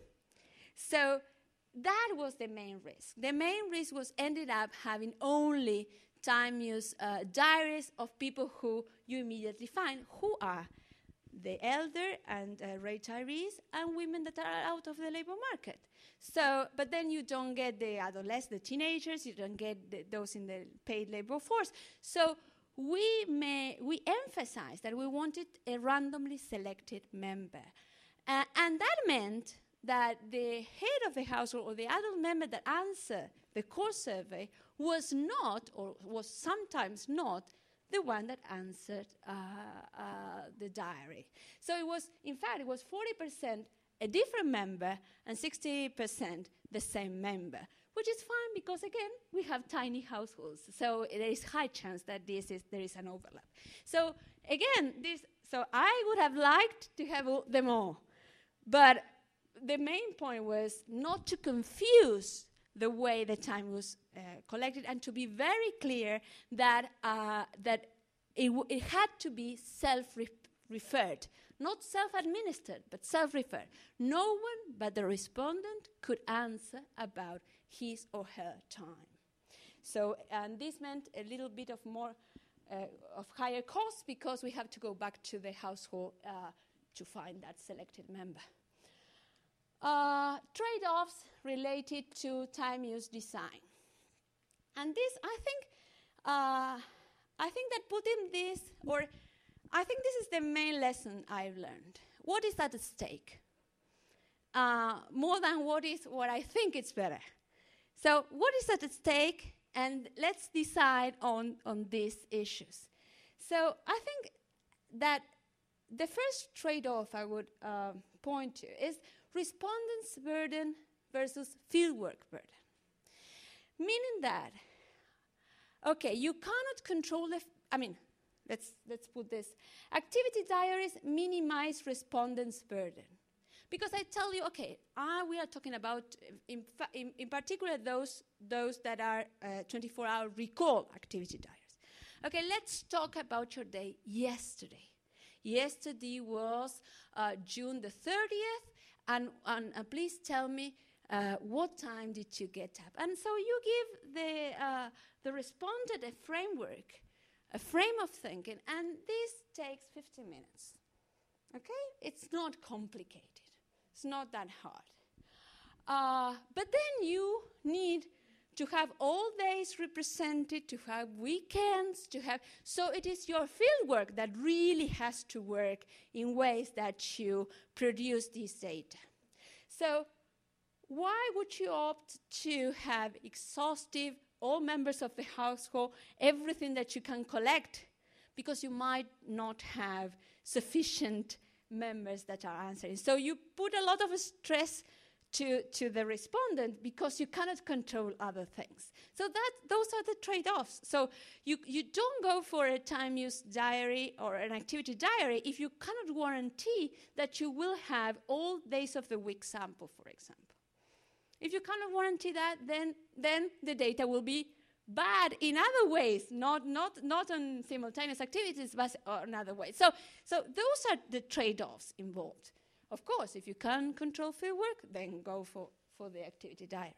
So that was the main risk. The main risk was ended up having only time-use uh, diaries of people who you immediately find who are the elder and uh, retirees and women that are out of the labor market. So, but then you don't get the adolescents, the teenagers, you don't get the, those in the paid labor force. So we may, we emphasize that we wanted a randomly selected member. Uh, and that meant that the head of the household or the adult member that answered the core survey was not, or was sometimes not, the one that answered uh, uh, the diary. So it was, in fact, it was forty percent a different member and sixty percent the same member, which is fine because, again, we have tiny households. So there is high chance that this is, there is an overlap. So again, this, so I would have liked to have all, them all. But the main point was not to confuse the way the time was uh, collected and to be very clear that, uh, that it, w it had to be self-referred, not self-administered, but self-referred. No one but the respondent could answer about his or her time. So, and this meant a little bit of more, uh, of higher cost because we have to go back to the household uh, to find that selected member. Uh, trade-offs related to time-use design. And this, I think, uh, I think that putting this, or I think this is the main lesson I've learned. What is at stake? Uh, more than what is what I think is better. So what is at stake? And let's decide on, on these issues. So I think that the first trade-off I would uh, point to is respondents' burden versus fieldwork burden. Meaning that, okay, you cannot control the, f I mean, let's, let's put this. Activity diaries minimize respondents' burden. Because I tell you, okay, uh, we are talking about, in, in, in particular, those, those that are twenty-four hour recall activity diaries. Okay, let's talk about your day yesterday. Yesterday was uh, June the thirtieth, and, and uh, please tell me uh, what time did you get up? And so you give the, uh, the respondent a framework, a frame of thinking, and this takes fifty minutes. Okay? It's not complicated. It's not that hard. Uh, but then you need to have all days represented, to have weekends, to have... So it is your fieldwork that really has to work in ways that you produce this data. So why would you opt to have exhaustive, all members of the household, everything that you can collect? Because you might not have sufficient members that are answering. So you put a lot of stress to, to the respondent because you cannot control other things. So that those are the trade-offs. So you, you don't go for a time-use diary or an activity diary if you cannot guarantee that you will have all days of the week sample, for example. If you cannot guarantee that, then, then the data will be bad in other ways, not, not, not on simultaneous activities, but in other ways. So, so those are the trade-offs involved. Of course, if you can control fieldwork, then go for, for the activity diary.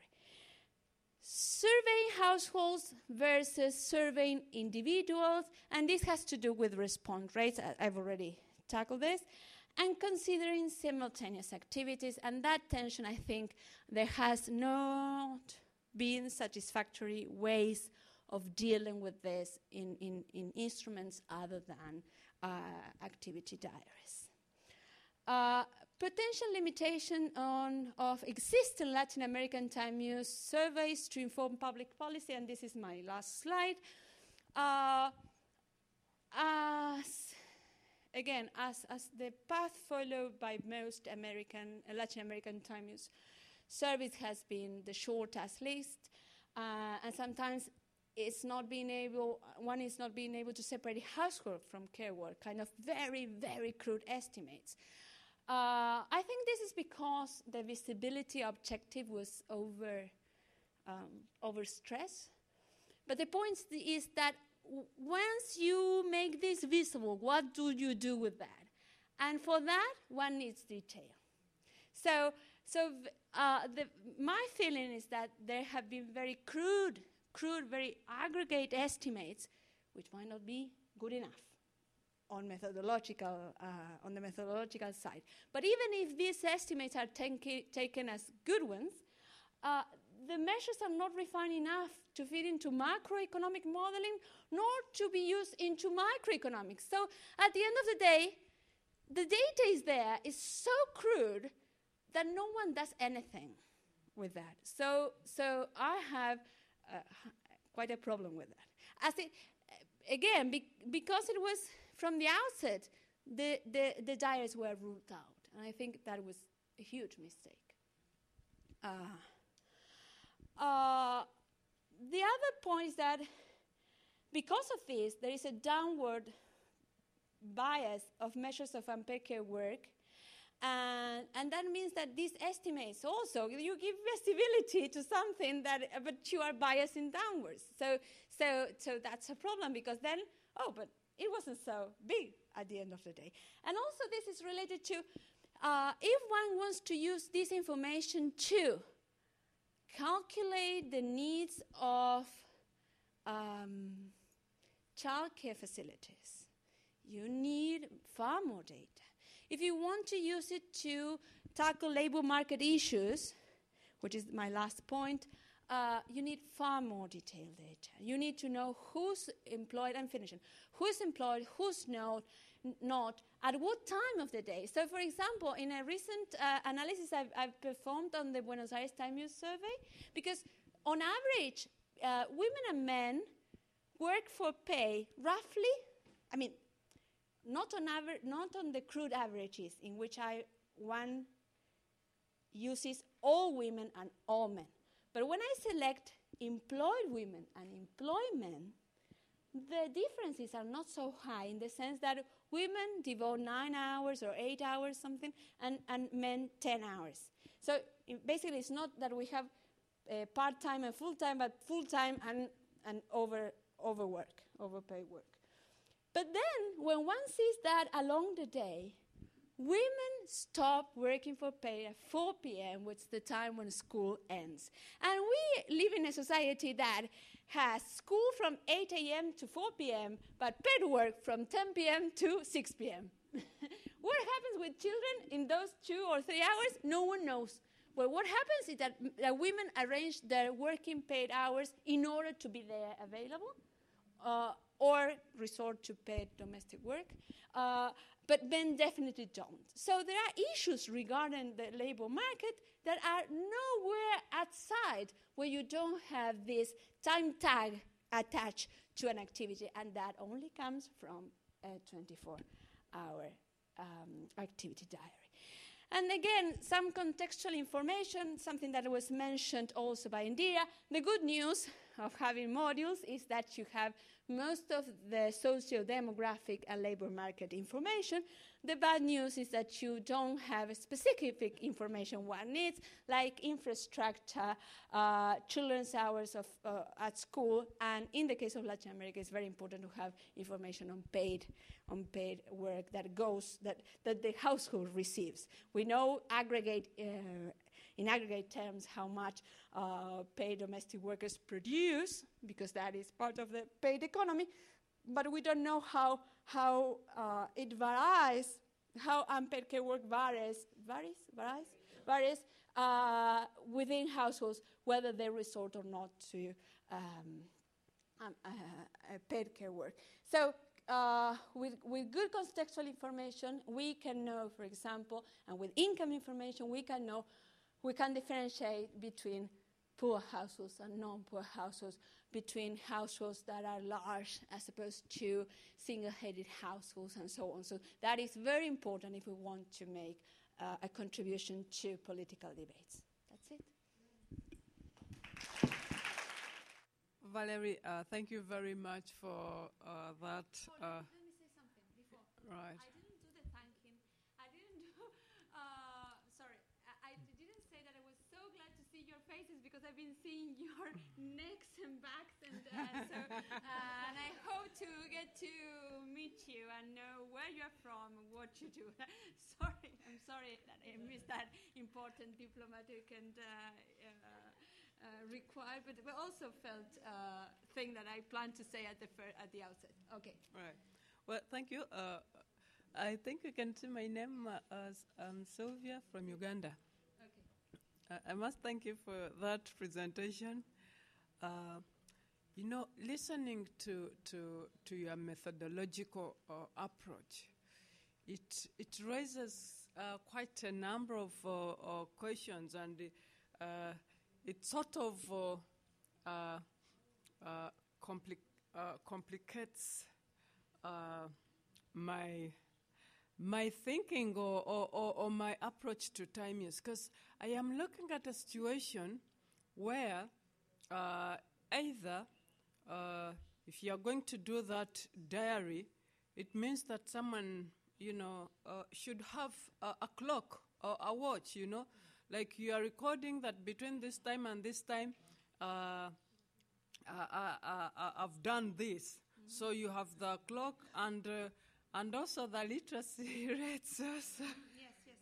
Surveying households versus surveying individuals, and this has to do with response rates. I, I've already tackled this. And considering simultaneous activities, and that tension, I think, there has not been satisfactory ways of dealing with this in, in, in instruments other than uh, activity diaries. Uh, potential limitation on of existing Latin American time use surveys to inform public policy, and this is my last slide. Uh, as, again, as, as the path followed by most American, uh, Latin American time use surveys has been the shortest list, uh, and sometimes it's not being able, one is not being able to separate housework from care work, kind of very, very crude estimates. Uh, I think this is because the visibility objective was over, um, overstressed. But the point is that w once you make this visible, what do you do with that? And for that, one needs detail. So, so uh, the, my feeling is that there have been very crude, crude, very aggregate estimates, which might not be good enough on methodological, uh, on the methodological side. But even if these estimates are taken as good ones, uh, the measures are not refined enough to fit into macroeconomic modeling, nor to be used into microeconomics. So at the end of the day, the data is there, is so crude that no one does anything with that. So, so I have uh, quite a problem with that. As it, again, be because it was from the outset, the, the, the diaries were ruled out. And I think that was a huge mistake. Uh, uh, the other point is that because of this, there is a downward bias of measures of unpaid care work. And, and that means that these estimates also, you give visibility to something that, uh, but you are biasing downwards. So, so, so that's a problem because then, oh, but it wasn't so big at the end of the day. And also this is related to, uh, if one wants to use this information to calculate the needs of um, childcare facilities, you need far more data. If you want to use it to tackle labor market issues, which is my last point, uh, you need far more detailed data. You need to know who's employed, I'm finishing, who's employed, who's not, not, at what time of the day. So for example, in a recent uh, analysis I've, I've performed on the Buenos Aires Time Use Survey, because on average, uh, women and men work for pay roughly, I mean, not on, not on the crude averages in which I, one uses all women and all men. But when I select employed women and employed men, the differences are not so high in the sense that women devote nine hours or eight hours something, and, and men ten hours. So it basically it's not that we have uh, part-time and full-time, but full-time and, and over, overwork, overpaid work. But then when one sees that along the day, women stop working for pay at four p m, which is the time when school ends. And we live in a society that has school from eight a m to four p m, but paid work from ten p m to six p m What happens with children in those two or three hours? No one knows. Well, what happens is that, that women arrange their working paid hours in order to be there available, uh, or resort to paid domestic work. Uh, But men definitely don't. So there are issues regarding the labor market that are nowhere outside where you don't have this time tag attached to an activity, and that only comes from a twenty-four hour um, activity diary. And again, some contextual information, something that was mentioned also by Indira. The good news of having modules is that you have most of the socio-demographic and labor market information. The bad news is that you don't have specific information one needs, like infrastructure, uh, children's hours of, uh, at school, and in the case of Latin America, it's very important to have information on paid, on paid work that goes, that, that the household receives. We know aggregate, uh, in aggregate terms how much uh, paid domestic workers produce, because that is part of the paid economy, but we don't know how, how uh, it varies, how unpaid care work varies, varies, varies, varies uh, within households, whether they resort or not to um, um, uh, uh, paid care work. So uh, with, with good contextual information, we can know, for example, and with income information, we can know, we can differentiate between poor households and non-poor households, between households that are large as opposed to single-headed households and so on. So that is very important if we want to make uh, a contribution to political debates. That's it. Valerie, uh, thank you very much for uh, that. Sorry, Uh, let me say something before. right. I didn't do the thanking. I didn't do, uh, sorry, I, I didn't say that I was so glad to see your faces because I've been seeing your necks and backs, and uh, so, uh, and I hope to get to meet you and know where you're from and what you do. Sorry, I'm sorry that I missed that important diplomatic and uh, uh, uh, required, but we also felt uh, thing that I planned to say at the fir- at the outset. Okay. Right. Well, thank you. Uh, I think you can see my name uh, as um, Sylvia from Uganda. Okay. Uh, I must thank you for that presentation. Uh, you know, listening to to to your methodological uh, approach, it it raises uh, quite a number of uh, uh, questions, and uh, it sort of uh, uh, uh, compli- uh, complicates uh, my my thinking or, or, or, or my approach to time use, because I am looking at a situation where uh, either uh, if you are going to do that diary, it means that someone, you know, uh, should have a, a clock or a watch, you know, like you are recording that between this time and this time, uh, uh, uh, uh, I've done this. Mm-hmm. So you have the clock and uh, and also the literacy rates also. Yes, yes.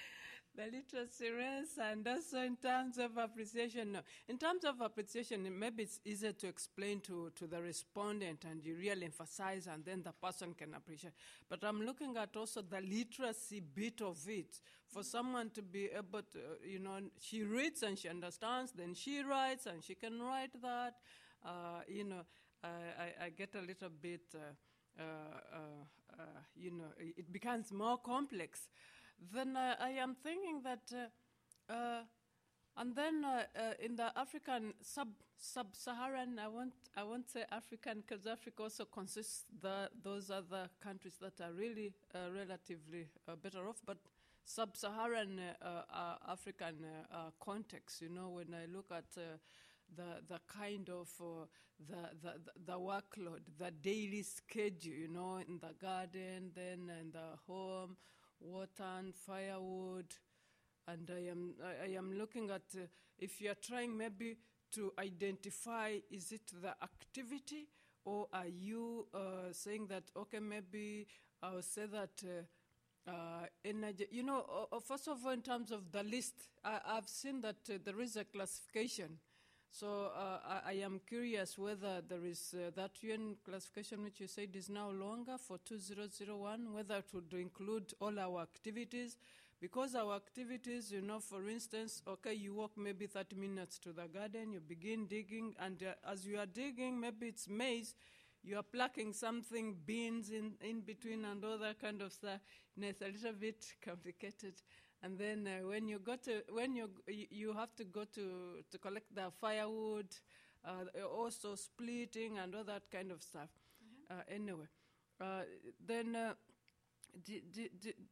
The literacy rates, and also in terms of appreciation. No. In terms of appreciation, maybe it's easier to explain to, to the respondent and you really emphasize and then the person can appreciate. But I'm looking at also the literacy bit of it. For someone to be able to, you know, she reads and she understands, then she writes and she can write that. Uh, you know, uh, I, I get a little bit, uh, uh, uh, uh, you know, it becomes more complex. Then uh, I am thinking that, uh, uh, and then uh, uh, in the African sub sub-Saharan, I won't I won't say African because Africa also consists the those other countries that are really uh, relatively uh, better off, but sub-Saharan uh, uh, African uh, uh, context. You know, when I look at uh, the the kind of uh, the, the the workload, the daily schedule, you know, in the garden, then in the home. Water and firewood, and I am I, I am looking at uh, if you are trying maybe to identify, is it the activity, or are you uh, saying that okay, maybe I'll say that uh, uh, energy. You know, uh, first of all, in terms of the list, I, I've seen that uh, there is a classification. So uh, I, I am curious whether there is uh, that U N classification which you said is now longer for two thousand one, whether it would include all our activities. Because our activities, you know, for instance, okay, you walk maybe thirty minutes to the garden, you begin digging, and uh, as you are digging, maybe it's maize, you are plucking something, beans in, in between and all that kind of stuff. You know, it's a little bit complicated. And then uh, when you go to when you you have to go to to collect the firewood, uh, also splitting and all that kind of stuff. Mm-hmm. Uh, anyway, uh, then uh, d- d- d-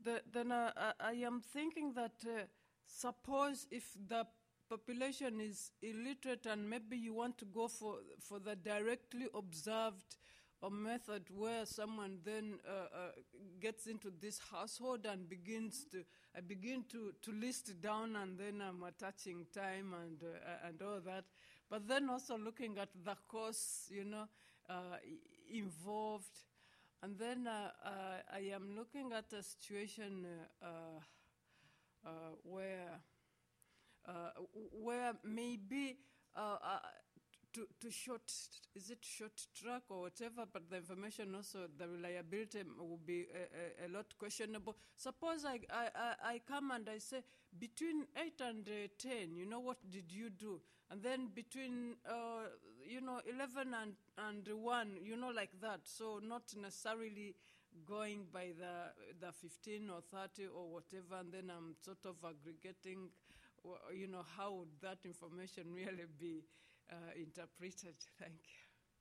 the, then uh, I, I am thinking that uh, suppose if the population is illiterate and maybe you want to go for, for the directly observed a method where someone then uh, uh, gets into this household and begins to, I begin to, to list down, and then I'm attaching time and uh, and all that. But then also looking at the costs, you know, uh, involved. And then uh, uh, I am looking at a situation uh, uh, where uh, where maybe uh, uh, To, to short, is it short track or whatever, but the information also, the reliability will be a, a, a lot questionable. Suppose I, I, I, I come and I say, between eight and uh, ten, you know, what did you do? And then between, uh, you know, eleven and, and one, you know, like that. So not necessarily going by the, the fifteen or thirty or whatever, and then I'm sort of aggregating, you know, how would that information really be Uh, interpreted. Thank you.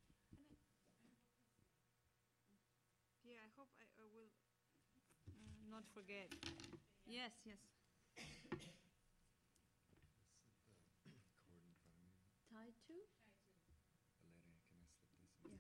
Yeah, I hope I, I will uh, not forget. Yes, yes. Tie two? Yes.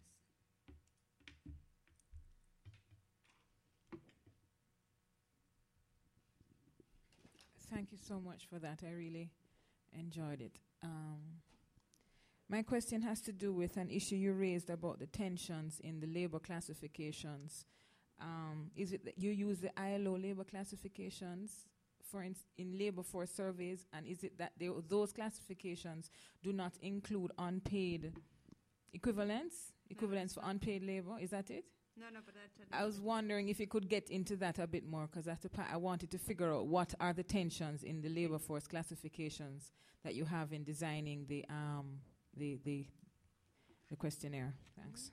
Thank you so much for that. I really enjoyed it. Um, My question has to do with an issue you raised about the tensions in the labor classifications. Um, is it that you use the I L O labor classifications for in, in labor force surveys, and is it that they, those classifications do not include unpaid equivalents, equivalents no, for unpaid labor? Is that it? No, no, but that, I was wondering if you could get into that a bit more, because that's the part I wanted to figure out. What are the tensions in the labor force classifications that you have in designing the um, The, the the questionnaire. Thanks.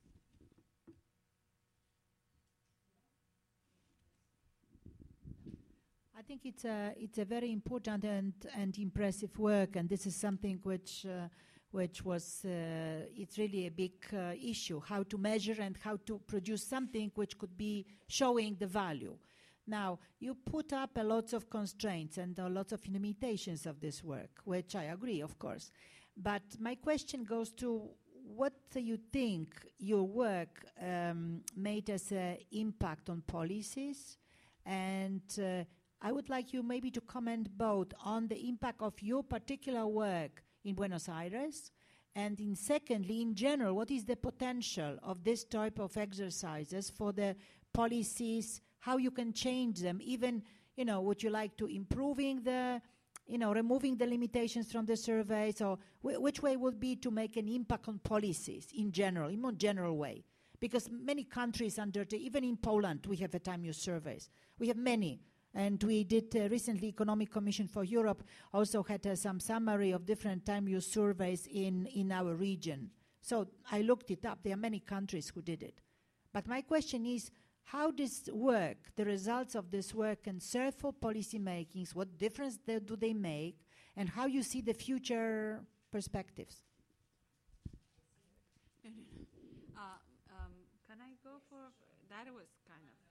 I think it's a it's a very important and and impressive work, and this is something which uh, which was uh, it's really a big uh, issue, how to measure and how to produce something which could be showing the value. Now, you put up a lot of constraints and a lot of limitations of this work, which I agree, of course. But my question goes to what do you think your work um, made as an impact on policies? And uh, I would like you maybe to comment both on the impact of your particular work in Buenos Aires, and in secondly, in general, what is the potential of this type of exercises for the policies, how you can change them, even, you know, would you like to improving the you know, removing the limitations from the surveys, or w- which way would be to make an impact on policies in general, in a more general way? Because many countries undertake, even in Poland, we have a time use surveys. We have many. And we did uh, recently, Economic Commission for Europe also had uh, some summary of different time use surveys in, in our region. So I looked it up. There are many countries who did it. But my question is, how this work, the results of this work can serve for policy makings, what difference they, do they make, and how you see the future perspectives? No, no, no. Uh, um, can I go for, that was kind of,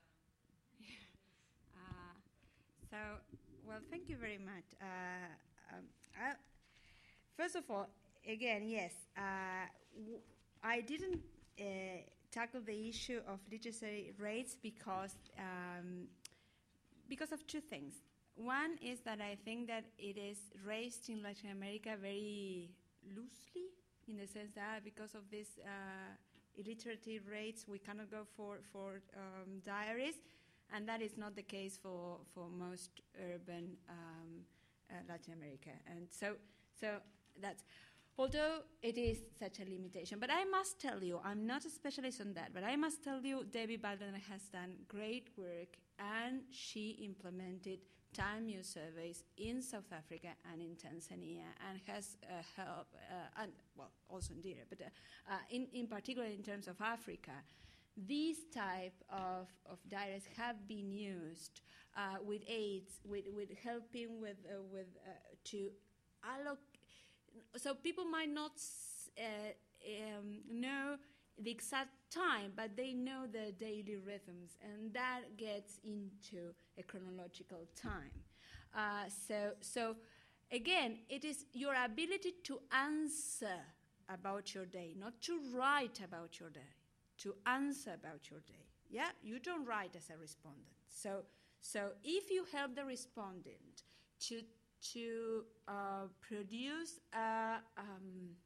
uh, so, well, thank you very much. Uh, um, I, first of all, again, yes, uh, w- I didn't uh, tackle the issue of literacy rates because um, because of two things. One is that I think that it is raised in Latin America very loosely, in the sense that because of these uh, illiteracy rates, we cannot go for for um, diaries, and that is not the case for for most urban um, uh, Latin America. And so so that's. Although it is such a limitation. But I must tell you, I'm not a specialist on that, but I must tell you Debbie Baldwin has done great work, and she implemented time use surveys in South Africa and in Tanzania, and has uh, helped, uh, and well, also in Nigeria, but uh, uh, in, in particular in terms of Africa, these type of, of diaries have been used uh, with aids, with, with helping with, uh, with uh, to allocate. So people might not uh, um, know the exact time, but they know their daily rhythms, and that gets into a chronological time. Uh, so, so again, it is your ability to answer about your day, not to write about your day, to answer about your day. Yeah, you don't write as a respondent. So, so if you help the respondent to to uh, produce a, um,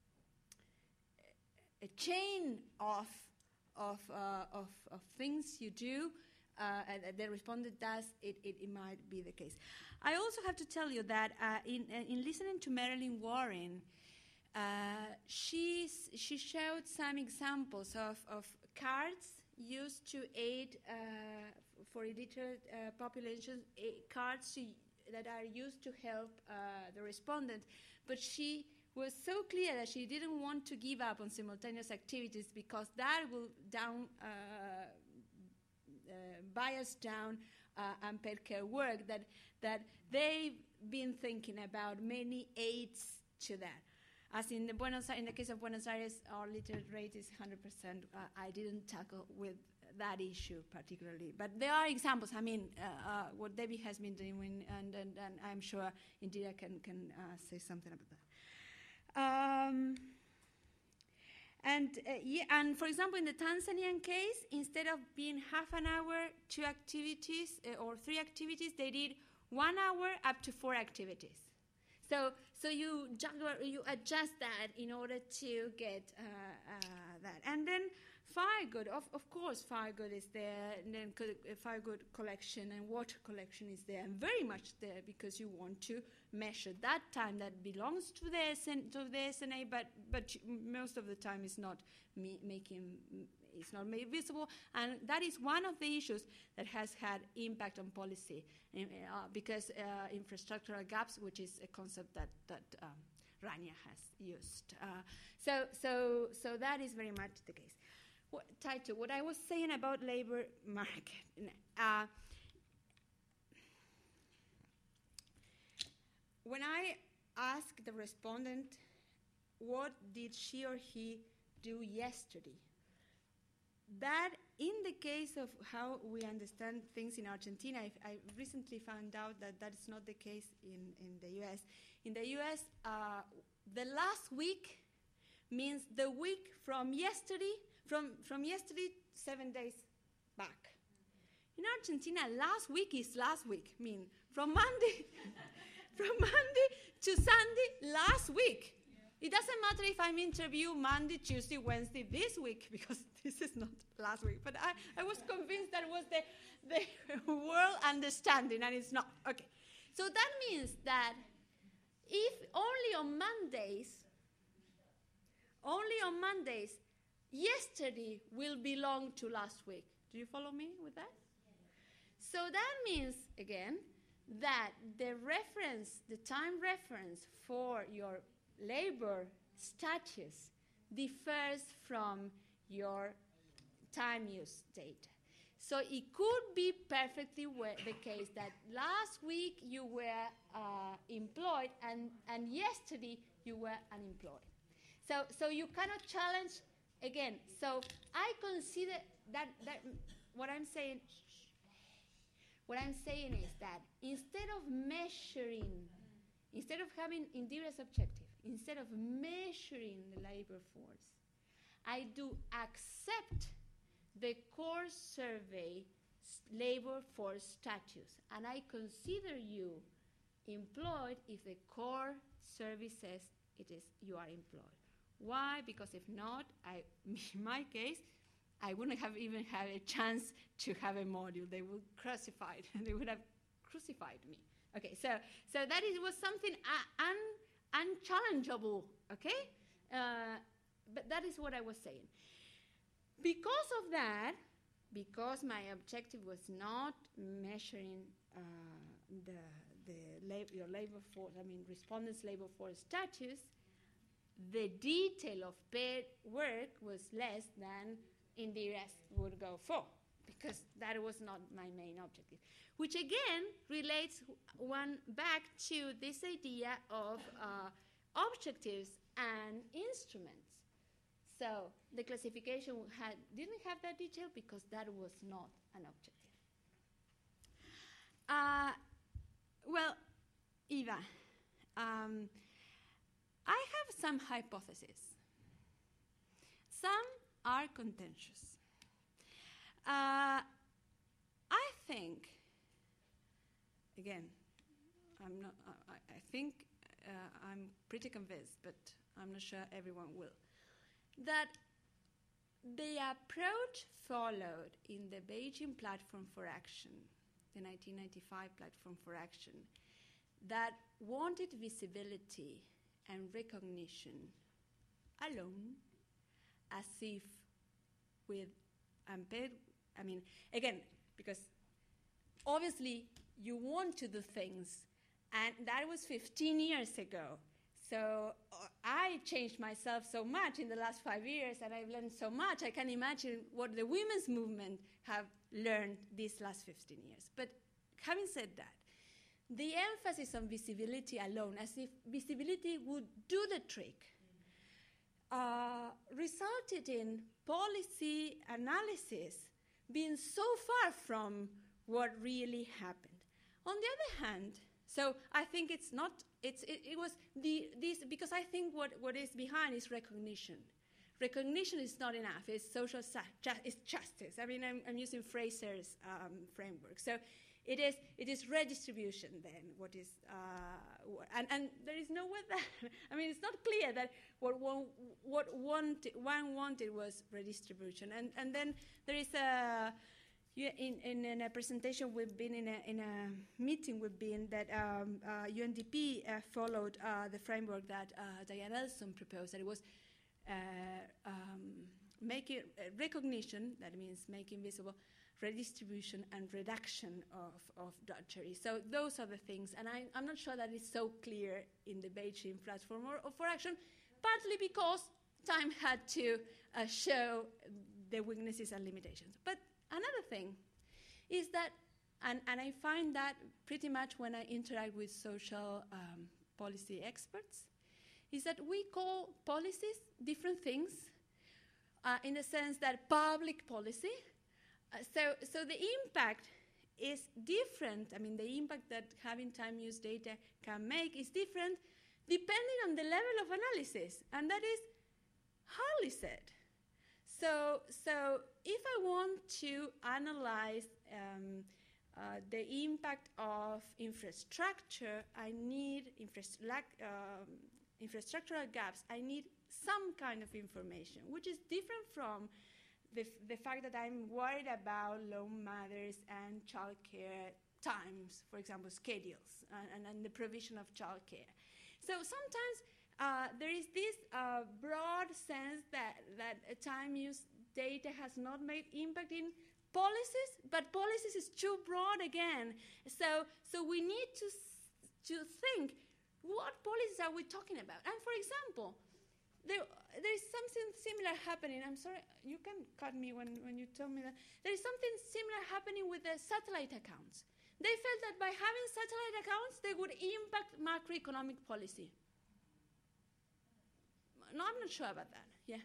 a chain of of, uh, of of things you do, uh, and the respondent does, it, it, it might be the case. I also have to tell you that uh, in in listening to Marilyn Warren, uh, she she showed some examples of, of cards used to aid uh, for illiterate uh, populations, uh, cards to, that are used to help uh, the respondent, but she was so clear that she didn't want to give up on simultaneous activities because that will down uh, uh, bias down uh, unpaid care work, that that they've been thinking about many aids to that. As in the Buenos Aires, in the case of Buenos Aires, our literate rate is one hundred percent. Uh, I didn't tackle with that issue particularly, but there are examples. I mean, uh, uh, what Debbie has been doing, and, and, and I'm sure Indira can can uh, say something about that. Um, and uh, yeah, and for example, in the Tanzanian case, instead of being half an hour, two activities uh, or three activities, they did one hour up to four activities. So, so you juggle, you adjust that in order to get uh, uh, that. And then fire good, of, of course, fire good is there, and then co- fire good collection and water collection is there, and very much there because you want to measure that time that belongs to the S N, to the S N A, but but most of the time it's not me making. It's not made visible, and that is one of the issues that has had impact on policy, uh, because uh, infrastructural gaps, which is a concept that that um, Rania has used. Uh, so, so, so that is very much the case. What, Taito, what I was saying about labor market. Uh, when I asked the respondent, what did she or he do yesterday? That, in the case of how we understand things in Argentina, I, I recently found out that that is not the case in, in the U S. In the U S, uh, the last week means the week from yesterday, from, from yesterday, seven days back. In Argentina, last week is last week, mean from Monday, from Monday to Sunday, last week. It doesn't matter if I'm interviewed Monday, Tuesday, Wednesday, this week, because this is not last week. But I, I was convinced that was the, the world understanding, and it's not. Okay. So that means that if only on Mondays, only on Mondays, yesterday will belong to last week. Do you follow me with that? So that means, again, that the reference, the time reference for your labor status differs from your time use data. So it could be perfectly the case that last week you were uh, employed and, and yesterday you were unemployed. So, so you cannot challenge, again, so I consider that, that what I'm saying, what I'm saying is that instead of measuring, instead of having Indira's objective, instead of measuring the labor force, I do accept the core survey labor force status, and I consider you employed if the core survey says it is you are employed. Why? Because if not, I, in my case, I wouldn't have even had a chance to have a module. They would crucify it. They would have crucified me. Okay, so so that is, was something uh, un. unchallengeable, okay? Uh, but that is what I was saying. Because of that, because my objective was not measuring uh, the, the lab, your labor force, I mean, respondents' labor force status, the detail of paid work was less than Indira's would go for, because that was not my main objective. Which again relates one back to this idea of uh, objectives and instruments. So the classification had, didn't have that detail because that was not an objective. Uh, well, Eva, um, I have some hypotheses. Some are contentious. Uh, I think, again, I'm not, I, I think uh, I'm pretty convinced, but I'm not sure everyone will, that the approach followed in the Beijing Platform for Action, the nineteen ninety-five Platform for Action, that wanted visibility and recognition alone, as if with unpaid, I mean, again, because obviously you want to do things, and that was fifteen years ago. So uh, I changed myself so much in the last five years, and I've learned so much. I can imagine what the women's movement have learned these last fifteen years. But having said that, the emphasis on visibility alone, as if visibility would do the trick, uh, resulted in policy analysis being so far from what really happened. On the other hand, so I think it's not, it's, it, it was the, this, because I think what, what is behind is recognition. Recognition is not enough, it's social, ju it's justice. I mean, I'm, I'm using Fraser's um, framework. So it is, it is redistribution then, what is, uh, and, and there is no way that, I mean, it's not clear that what one, what wanted, one wanted was redistribution. And, and then there is a, You, in, in, in a presentation we've been in a, in a meeting we've been that um, uh, U N D P uh, followed uh, the framework that uh, Diane Elson proposed, that it was uh, um, making uh, recognition, that means making visible, redistribution and reduction of, of drudgery. So those are the things, and I, I'm not sure that it's so clear in the Beijing Platform or, or for Action, partly because time had to uh, show the weaknesses and limitations. But another thing is that, and, and I find that pretty much when I interact with social um, policy experts, is that we call policies different things uh, in the sense that public policy, uh, so, so the impact is different. I mean, the impact that having time use data can make is different depending on the level of analysis, and that is hardly said. So, so if I want to analyze um, uh, the impact of infrastructure, I need infrastructure, um, infrastructural gaps. I need some kind of information, which is different from the, f the fact that I'm worried about lone mothers and childcare times, for example, schedules, and, and, and the provision of childcare. So sometimes Uh, there is this uh, broad sense that, that uh, time use data has not made impact in policies, but policies is too broad again. So, so we need to, to think, what policies are we talking about? And for example, there, there is something similar happening. I'm sorry, you can cut me when, when you tell me that. There is something similar happening with the satellite accounts. They felt that by having satellite accounts, they would impact macroeconomic policy. No, I'm not sure about that. Yeah.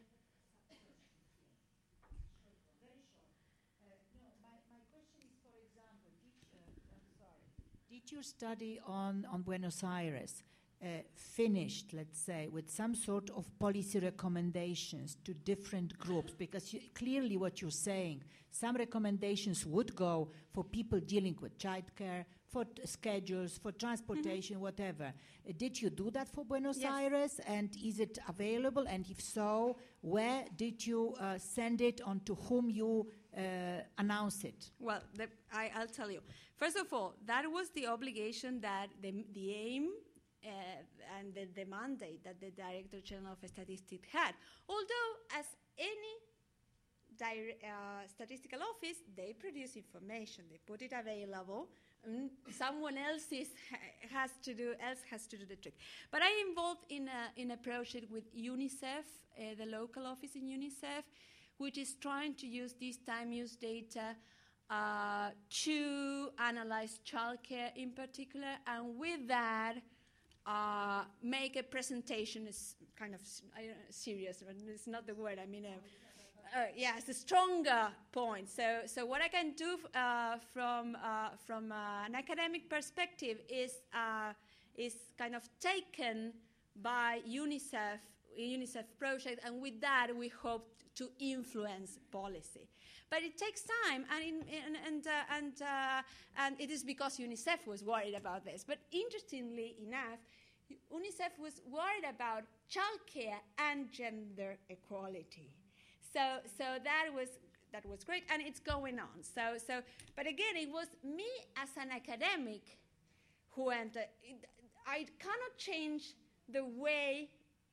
Very short. Uh, no, my, my question is, for example, did, uh, I'm sorry. Did your study on, on Buenos Aires uh, finished, let's say, with some sort of policy recommendations to different groups? Because you, clearly what you're saying, some recommendations would go for people dealing with childcare, for t schedules, for transportation, mm-hmm. whatever. Uh, did you do that for Buenos yes. Aires? And is it available? And if so, where did you uh, send it, on to whom you uh, announce it? Well, the, I, I'll tell you. First of all, that was the obligation that the, the aim uh, and the, the mandate that the Director General of Statistics had. Although, as any uh, statistical office, they produce information, they put it available. Mm, someone else is, ha has to do else has to do the trick. But I involved in a in a project with UNICEF, uh, the local office in UNICEF, which is trying to use this time use data uh, to analyze childcare in particular, and with that uh, make a presentation, a kind of s- I don't know, serious, but it's not the word. I mean, uh, uh, yeah, it's a stronger point. So, so what I can do f- uh, from uh, from uh, an academic perspective is uh, is kind of taken by UNICEF, UNICEF project, and with that we hope to influence policy. But it takes time, and in, and and uh, and, uh, and it is because UNICEF was worried about this. But interestingly enough, UNICEF was worried about childcare and gender equality. So so that was that was great, and it's going on. So so, but again, it was me as an academic who went. Uh, it, I cannot change the way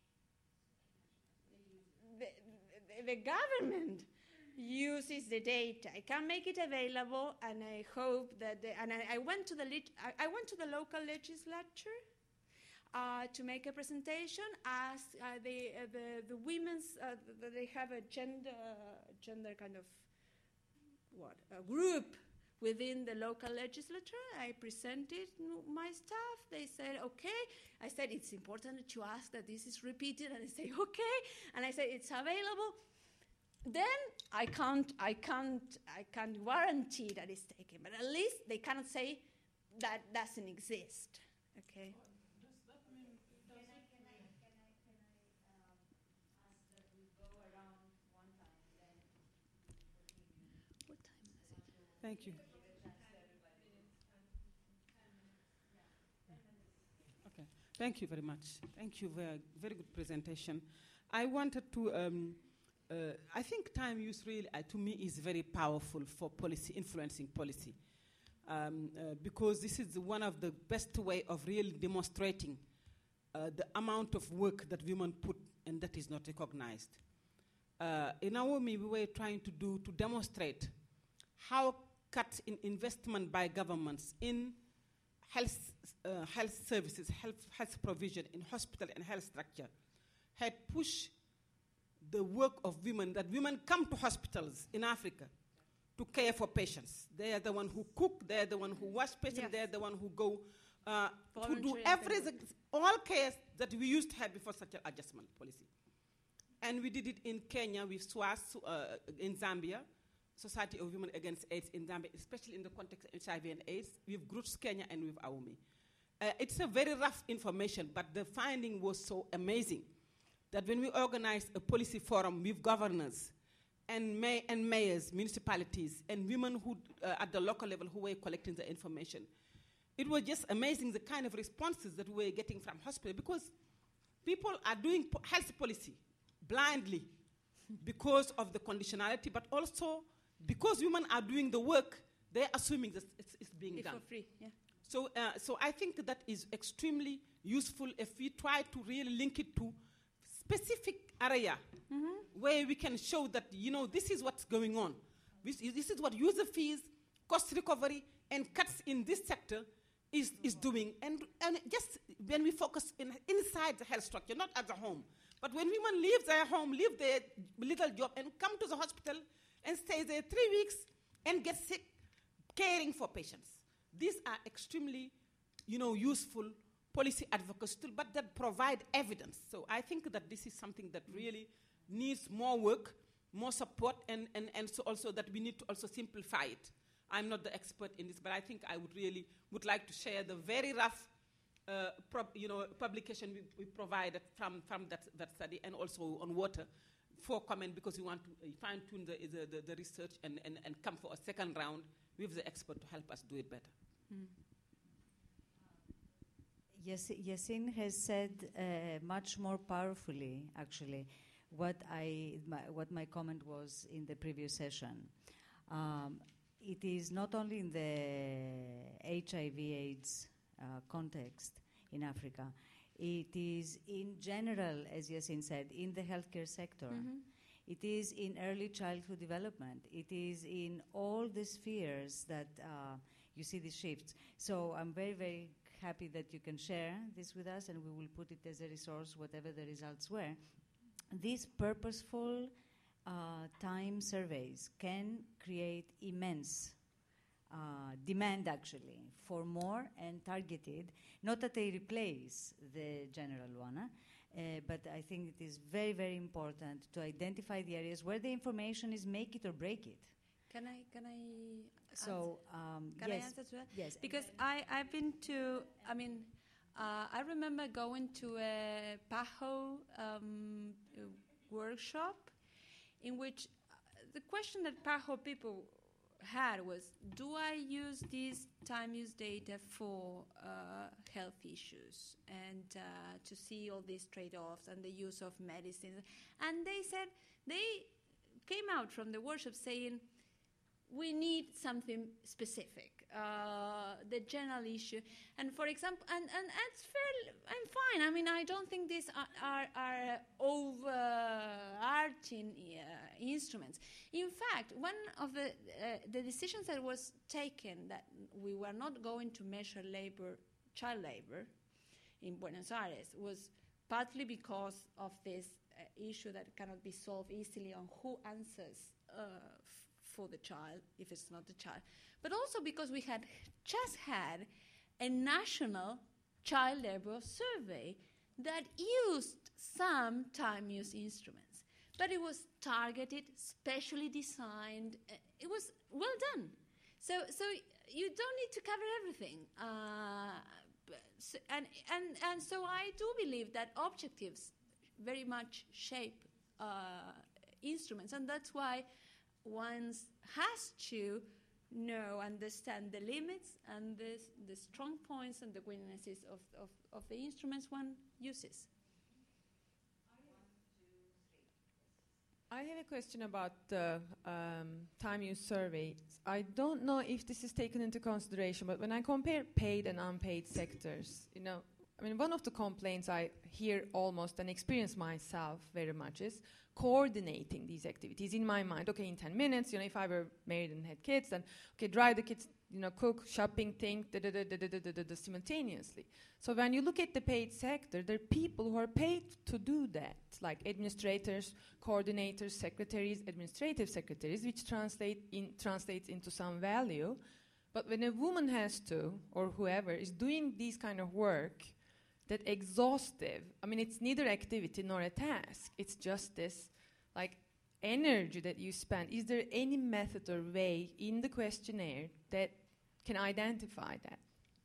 the, the, the government uses the data. I can make it available, and I hope that. The, and I, I went to the lit, I, I went to the local legislature uh, to make a presentation. As uh, the, uh, the the women's uh, the, they have a gender gender kind of what a group within the local legislature. I presented my stuff. They said, okay. I said, it's important that you ask that this is repeated. And they say, okay. And I said, it's available. Then I can't, I can't, I can't guarantee that it's taken. But at least they cannot say that doesn't exist. Okay. Does that mean it doesn't? Can I, can I, can I, can I um, ask that we go around one time, then What time is it? Thank you. Okay. Thank you very much. Thank you. Very, very good presentation. I wanted to. Um, uh, I think time use really, uh, to me, is very powerful for policy, influencing policy, um, uh, because this is one of the best way of really demonstrating uh, the amount of work that women put and that is not recognized. Uh, in Naomi, we were trying to do to demonstrate how cut in investment by governments in health, uh, health services, health, health provision in hospital and health structure had pushed the work of women, that women come to hospitals in Africa to care for patients. They are the one who cook, they are the one who wash patients, Yes. they are the one who go uh, to do Voluntary everything, all cares that we used to have before such an adjustment policy. And we did it in Kenya with SWAS, uh, in Zambia, Society of Women Against AIDS in Zambia, especially in the context of H I V and AIDS, with Groups Kenya and with AUMI. Uh, it's a very rough information, but the finding was so amazing that when we organized a policy forum with governors and, may and mayors, municipalities, and women who, uh, at the local level who were collecting the information, it was just amazing the kind of responses that we were getting from hospitals, because people are doing po- health policy blindly because of the conditionality, but also because women are doing the work, they're assuming that it's, it's being If done. for free, yeah. So, uh, so I think that is extremely useful if we try to really link it to specific area Mm-hmm. where we can show that, you know, this is what's going on. This is, this is what user fees, cost recovery, and cuts in this sector is, is doing. And, and just when we focus in, inside the health structure, not at the home, but when women leave their home, leave their little job, and come to the hospital and stay there three weeks and get sick, caring for patients. These are extremely, you know, useful policy advocacy tools, but that provide evidence. So I think that this is something that really needs more work, more support, and, and, and so also that we need to also simplify it. I'm not the expert in this, but I think I would really would like to share the very rough uh, prob, you know, publication we, we provided from, from that, that study, and also on water for comment, because we want to uh, fine-tune the, the, the, the research and, and, and come for a second round with the expert to help us do it better. Mm. Yes, Yasin has said uh, much more powerfully, actually, what I my, what my comment was in the previous session. Um, it is not only in the H I V/AIDS uh, context in Africa. It is in general, as Yasin said, in the healthcare sector. Mm-hmm. It is in early childhood development. It is in all the spheres that uh, you see these shifts. So I'm very, very happy that you can share this with us, and we will put it as a resource, whatever the results were. These purposeful uh, time surveys can create immense uh, demand, actually, for more and targeted, not that they replace the general one, uh, Uh, but I think it is very, very important to identify the areas where the information is make it or break it. Can I, can I So, um, Can yes. I answer to that? Yes. Because I, I've been to, I mean, uh, I remember going to a PAHO um, uh, workshop in which uh, the question that PAHO people had was, do I use this time use data for uh, health issues and uh, to see all these trade-offs and the use of medicines? And they said, they came out from the workshop saying, we need something specific, uh, the general issue. And for example, and, and it's fairly, I'm fine. I mean, I don't think these are, are, are overarching uh, instruments. In fact, one of the, uh, the decisions that was taken that we were not going to measure labor, child labor in Buenos Aires was partly because of this uh, issue that cannot be solved easily on who answers uh, for the child, if it's not the child, but also because we had just had a national child labor survey that used some time use instruments, but it was targeted, specially designed. Uh, it was well done. So, so you don't need to cover everything. Uh, so, and, and, and so I do believe that objectives very much shape uh, instruments, and that's why one has to know, understand the limits and the, the strong points and the weaknesses of, of, of the instruments one uses. I have a question about the um, time use surveys. I don't know if this is taken into consideration, but when I compare paid and unpaid sectors, you know, I mean, one of the complaints I hear almost and experience myself very much is coordinating these activities in my mind. Okay, in ten minutes, you know, if I were married and had kids, then okay, drive the kids, you know, cook, shopping, think, da da da da da da da da simultaneously. So when you look at the paid sector, there are people who are paid to do that, like administrators, coordinators, secretaries, administrative secretaries, which translate in translates into some value. But when a woman has to, or whoever is doing these kind of work, that exhaustive, I mean, it's neither activity nor a task. It's just this, like, energy that you spend. Is there any method or way in the questionnaire that can identify that?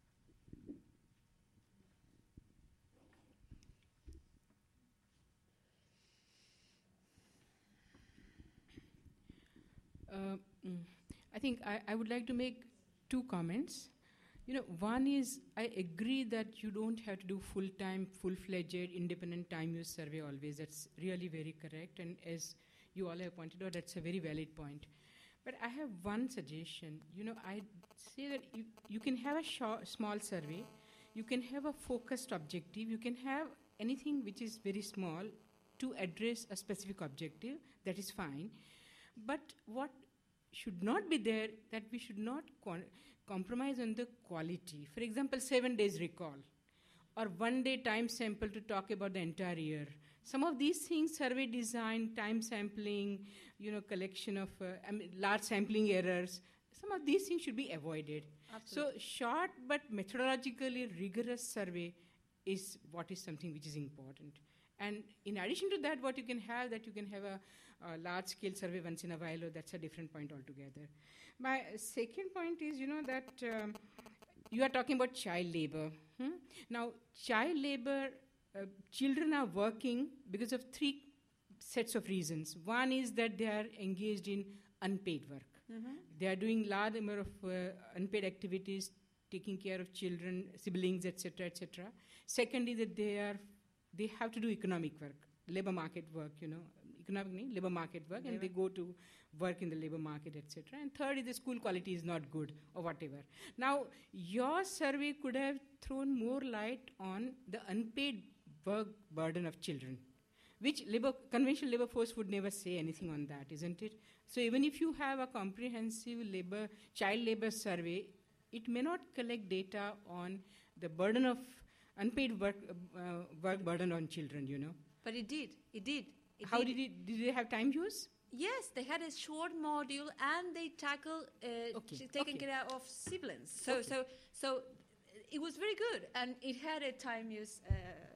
Uh, mm, I think I, I would like to make two comments. You know, one is I agree that you don't have to do full-time, full-fledged, independent time use survey always. That's really very correct. And as you all have pointed out, that's a very valid point. But I have one suggestion. You know, I say that you, you can have a short, small survey. You can have a focused objective. You can have anything which is very small to address a specific objective. That is fine. But what should not be there, that we should not con- compromise on the quality. For example, seven days recall, or one day time sample to talk about the entire year. Some of these things, survey design, time sampling, you know, collection of uh, I mean, large sampling errors, some of these things should be avoided. Absolutely. So short but methodologically rigorous survey is what is something which is important. And in addition to that, what you can have, that you can have a, a large-scale survey once in a while, or that's a different point altogether. My second point is, you know, that um, you are talking about child labor. Hmm? Now, child labor, uh, children are working because of three sets of reasons. One is that they are engaged in unpaid work. Mm-hmm. They are doing large number of uh, unpaid activities, taking care of children, siblings, et cetera, et cetera. Second is that they are they have to do economic work, labor market work, you know, economic labor market work, labor. And they go to work in the labor market, et cetera. And third is the school quality is not good or whatever. Now, your survey could have thrown more light on the unpaid work burden of children, which labor, conventional labor force would never say anything on that, isn't it? So even if you have a comprehensive labor, child labor survey, it may not collect data on the burden of unpaid work, uh, work burden on children, you know. But it did. It did. It How did. did it? Did they have time use? Yes, they had a short module, and they tackled uh, okay. ch- taking okay. care of siblings. So, okay. so, so it was very good, and it had a time use. Uh,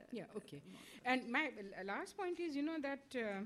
Yeah, okay. And my uh, last point is, you know, that, uh,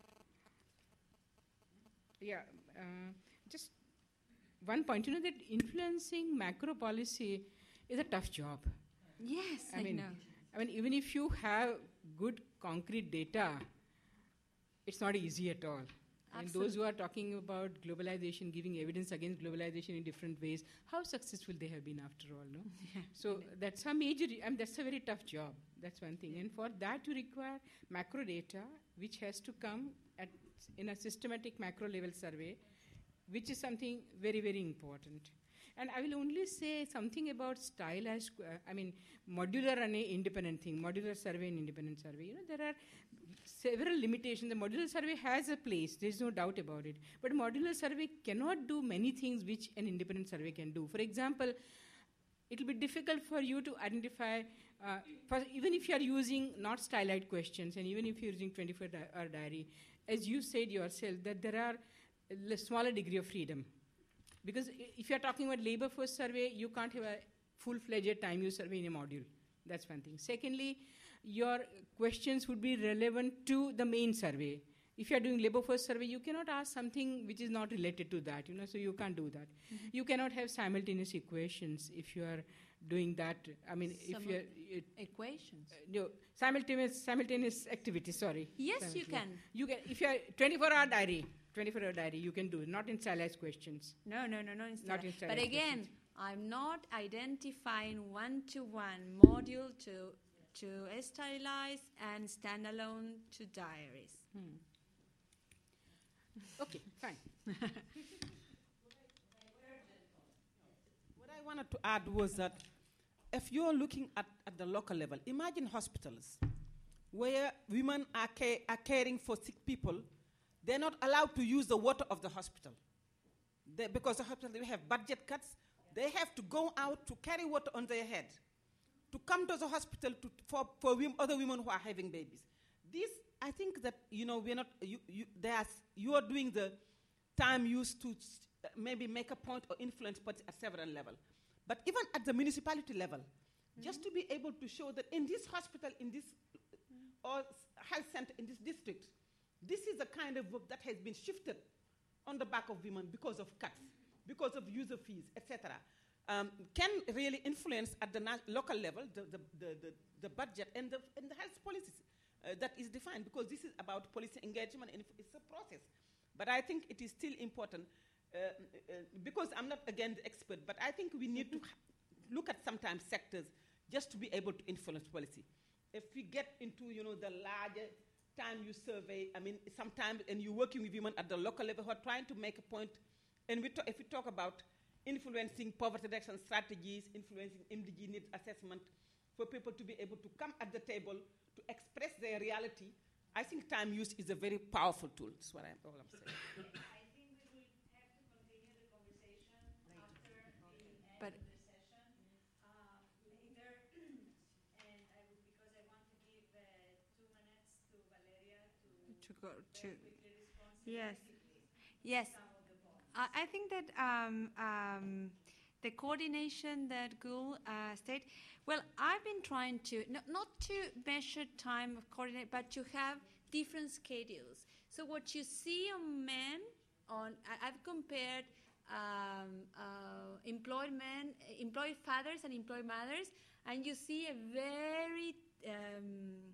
yeah, uh, just one point, you know, that influencing macro policy is a tough job. Yes, I I, mean, know. I mean, even if you have good concrete data, it's not easy at all. I mean, those who are talking about globalization, giving evidence against globalization in different ways, how successful they have been after all, no? Yeah. So that's a major, I mean, that's a very tough job. That's one thing. And for that, you require macro data, which has to come at in a systematic macro level survey, which is something very, very important. And I will only say something about stylized, uh, I mean, modular and a independent thing, modular survey and independent survey. You know, there are several limitations. The modular survey has a place, there's no doubt about it. But modular survey cannot do many things which an independent survey can do. For example, it will be difficult for you to identify, uh, for even if you are using not stylized questions, and even if you're using twenty-four hour di- diary, as you said yourself, that there are a smaller degree of freedom. Because if you're talking about labor force survey, you can't have a full-fledged time use survey in a module. That's one thing. Secondly, your questions would be relevant to the main survey. If you're doing labor force survey, you cannot ask something which is not related to that, you know, so you can't do that. Mm-hmm. You cannot have simultaneous equations if you are doing that. I mean, Some if you're... It, equations. uh, no, simultaneous, simultaneous activity, sorry. Yes, you can. You can. If you're twenty-four hour diary, twenty-four hour diary, you can do it, not in stylized questions. No, no, no, no. In Not in but stylized again, questions. I'm not identifying one-to-one module to to stylized and standalone to diaries. Hmm. Okay, fine. What I wanted to add was that if you're looking at, at the local level, imagine hospitals where women are, ca- are caring for sick people. They're not allowed to use the water of the hospital. They, because the hospital, they have budget cuts. They have to go out to carry water on their head, to come to the hospital to, for, for women, other women who are having babies. This, I think that, you know, we're not, you, you, there's, you are doing the time used to uh, maybe make a point or influence but at several levels. But even at the municipality level, mm-hmm. just to be able to show that in this hospital, in this mm-hmm. or health center, in this district, this is the kind of work that has been shifted on the back of women because of cuts, because of user fees, et cetera. Um, can really influence at the na- local level the, the, the, the, the budget and the, and the health policies uh, that is defined, because this is about policy engagement and it's a process. But I think it is still important, uh, uh, because I'm not, again, the expert, but I think we need to look at sometimes sectors just to be able to influence policy. If we get into, you know, the larger time you survey, I mean, sometimes, and you're working with women at the local level who are trying to make a point, and we ta- if we talk about influencing poverty reduction strategies, influencing M D G needs assessment, for people to be able to come at the table to express their reality, I think time use is a very powerful tool. That's what I'm, all I'm saying. I think we will have to continue the conversation later. After the end But of the session, uh, later, and I would, because I want to give uh, two minutes to Valeria to, To go to quickly respond. yes, Quickly. yes. Some of the points. I I think that um, um, the coordination that Gul uh, stated, well, I've been trying to, no, not to measure time of coordinate, but to have different schedules. So what you see on men, on I, I've compared um, uh, employed men, employed fathers and employed mothers, and you see a very um,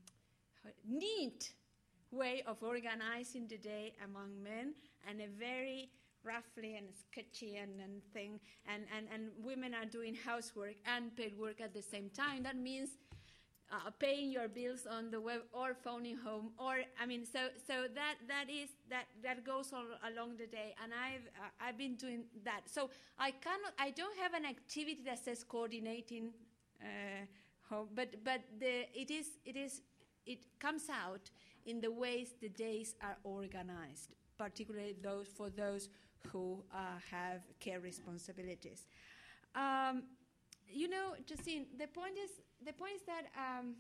neat way of organizing the day among men, and a very roughly and sketchy and, and thing, and, and, and women are doing housework and paid work at the same time. That means uh, paying your bills on the web or phoning home, or I mean, so so that that is that that goes all along the day, and I've uh, I've been doing that. So I cannot, I don't have an activity that says coordinating uh, home, but but the it is it is it comes out in the ways the days are organized, particularly those for those who uh, have care responsibilities. Um, you know, Justine, the point is the point is that um,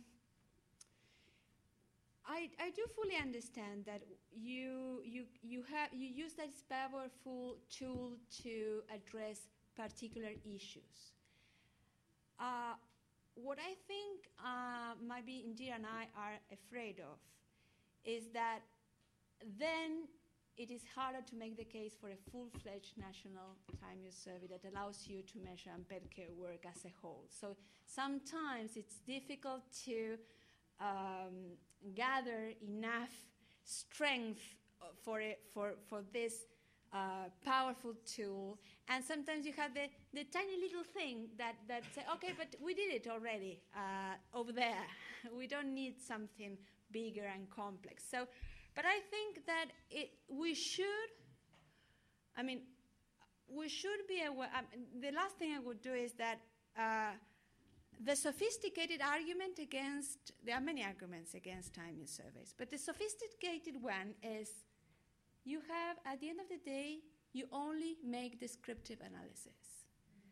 I I do fully understand that you you you have you use that powerful tool to address particular issues. Uh, what I think uh, maybe Indira and I are afraid of is that then it is harder to make the case for a full-fledged national time use survey that allows you to measure unpaid care work as a whole. So sometimes it's difficult to um, gather enough strength uh, for, it, for, for this uh, powerful tool. And sometimes you have the, the tiny little thing that, that say, okay, but we did it already uh, over there. We don't need something bigger and complex. So, but I think that it, we should, I mean, we should be aware. Um, the last thing I would do is that uh, the sophisticated argument against, there are many arguments against time use surveys, but the sophisticated one is you have, at the end of the day, you only make descriptive analysis.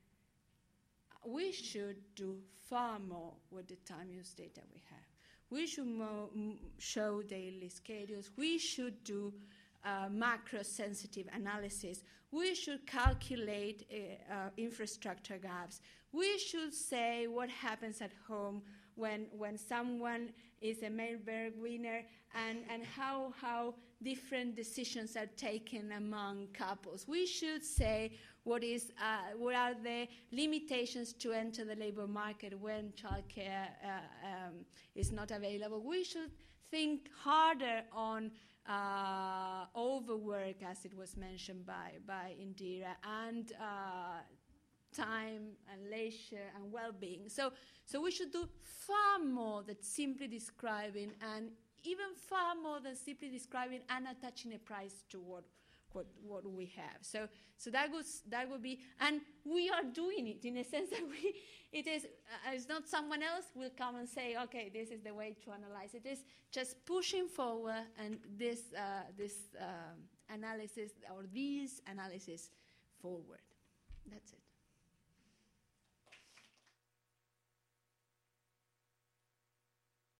We should do far more with the time use data we have. We should mo- m- show daily schedules. We should do uh, macro-sensitive analysis. We should calculate uh, uh, infrastructure gaps. We should say what happens at home when, when someone is a male breadwinner and, and how, how different decisions are taken among couples. We should say what is uh, what are the limitations to enter the labor market when childcare uh, um, is not available. We should think harder on uh, overwork, as it was mentioned by, by Indira, and uh, time and leisure and well-being. So, so we should do far more than simply describing, and even far more than simply describing and attaching a price to what What, what we have. So, so that was that would be, and we are doing it in a sense that we, it is, uh, it's not someone else will come and say, okay, this is the way to analyze it. It is just pushing forward and this uh, this um, analysis or these analysis forward. That's it.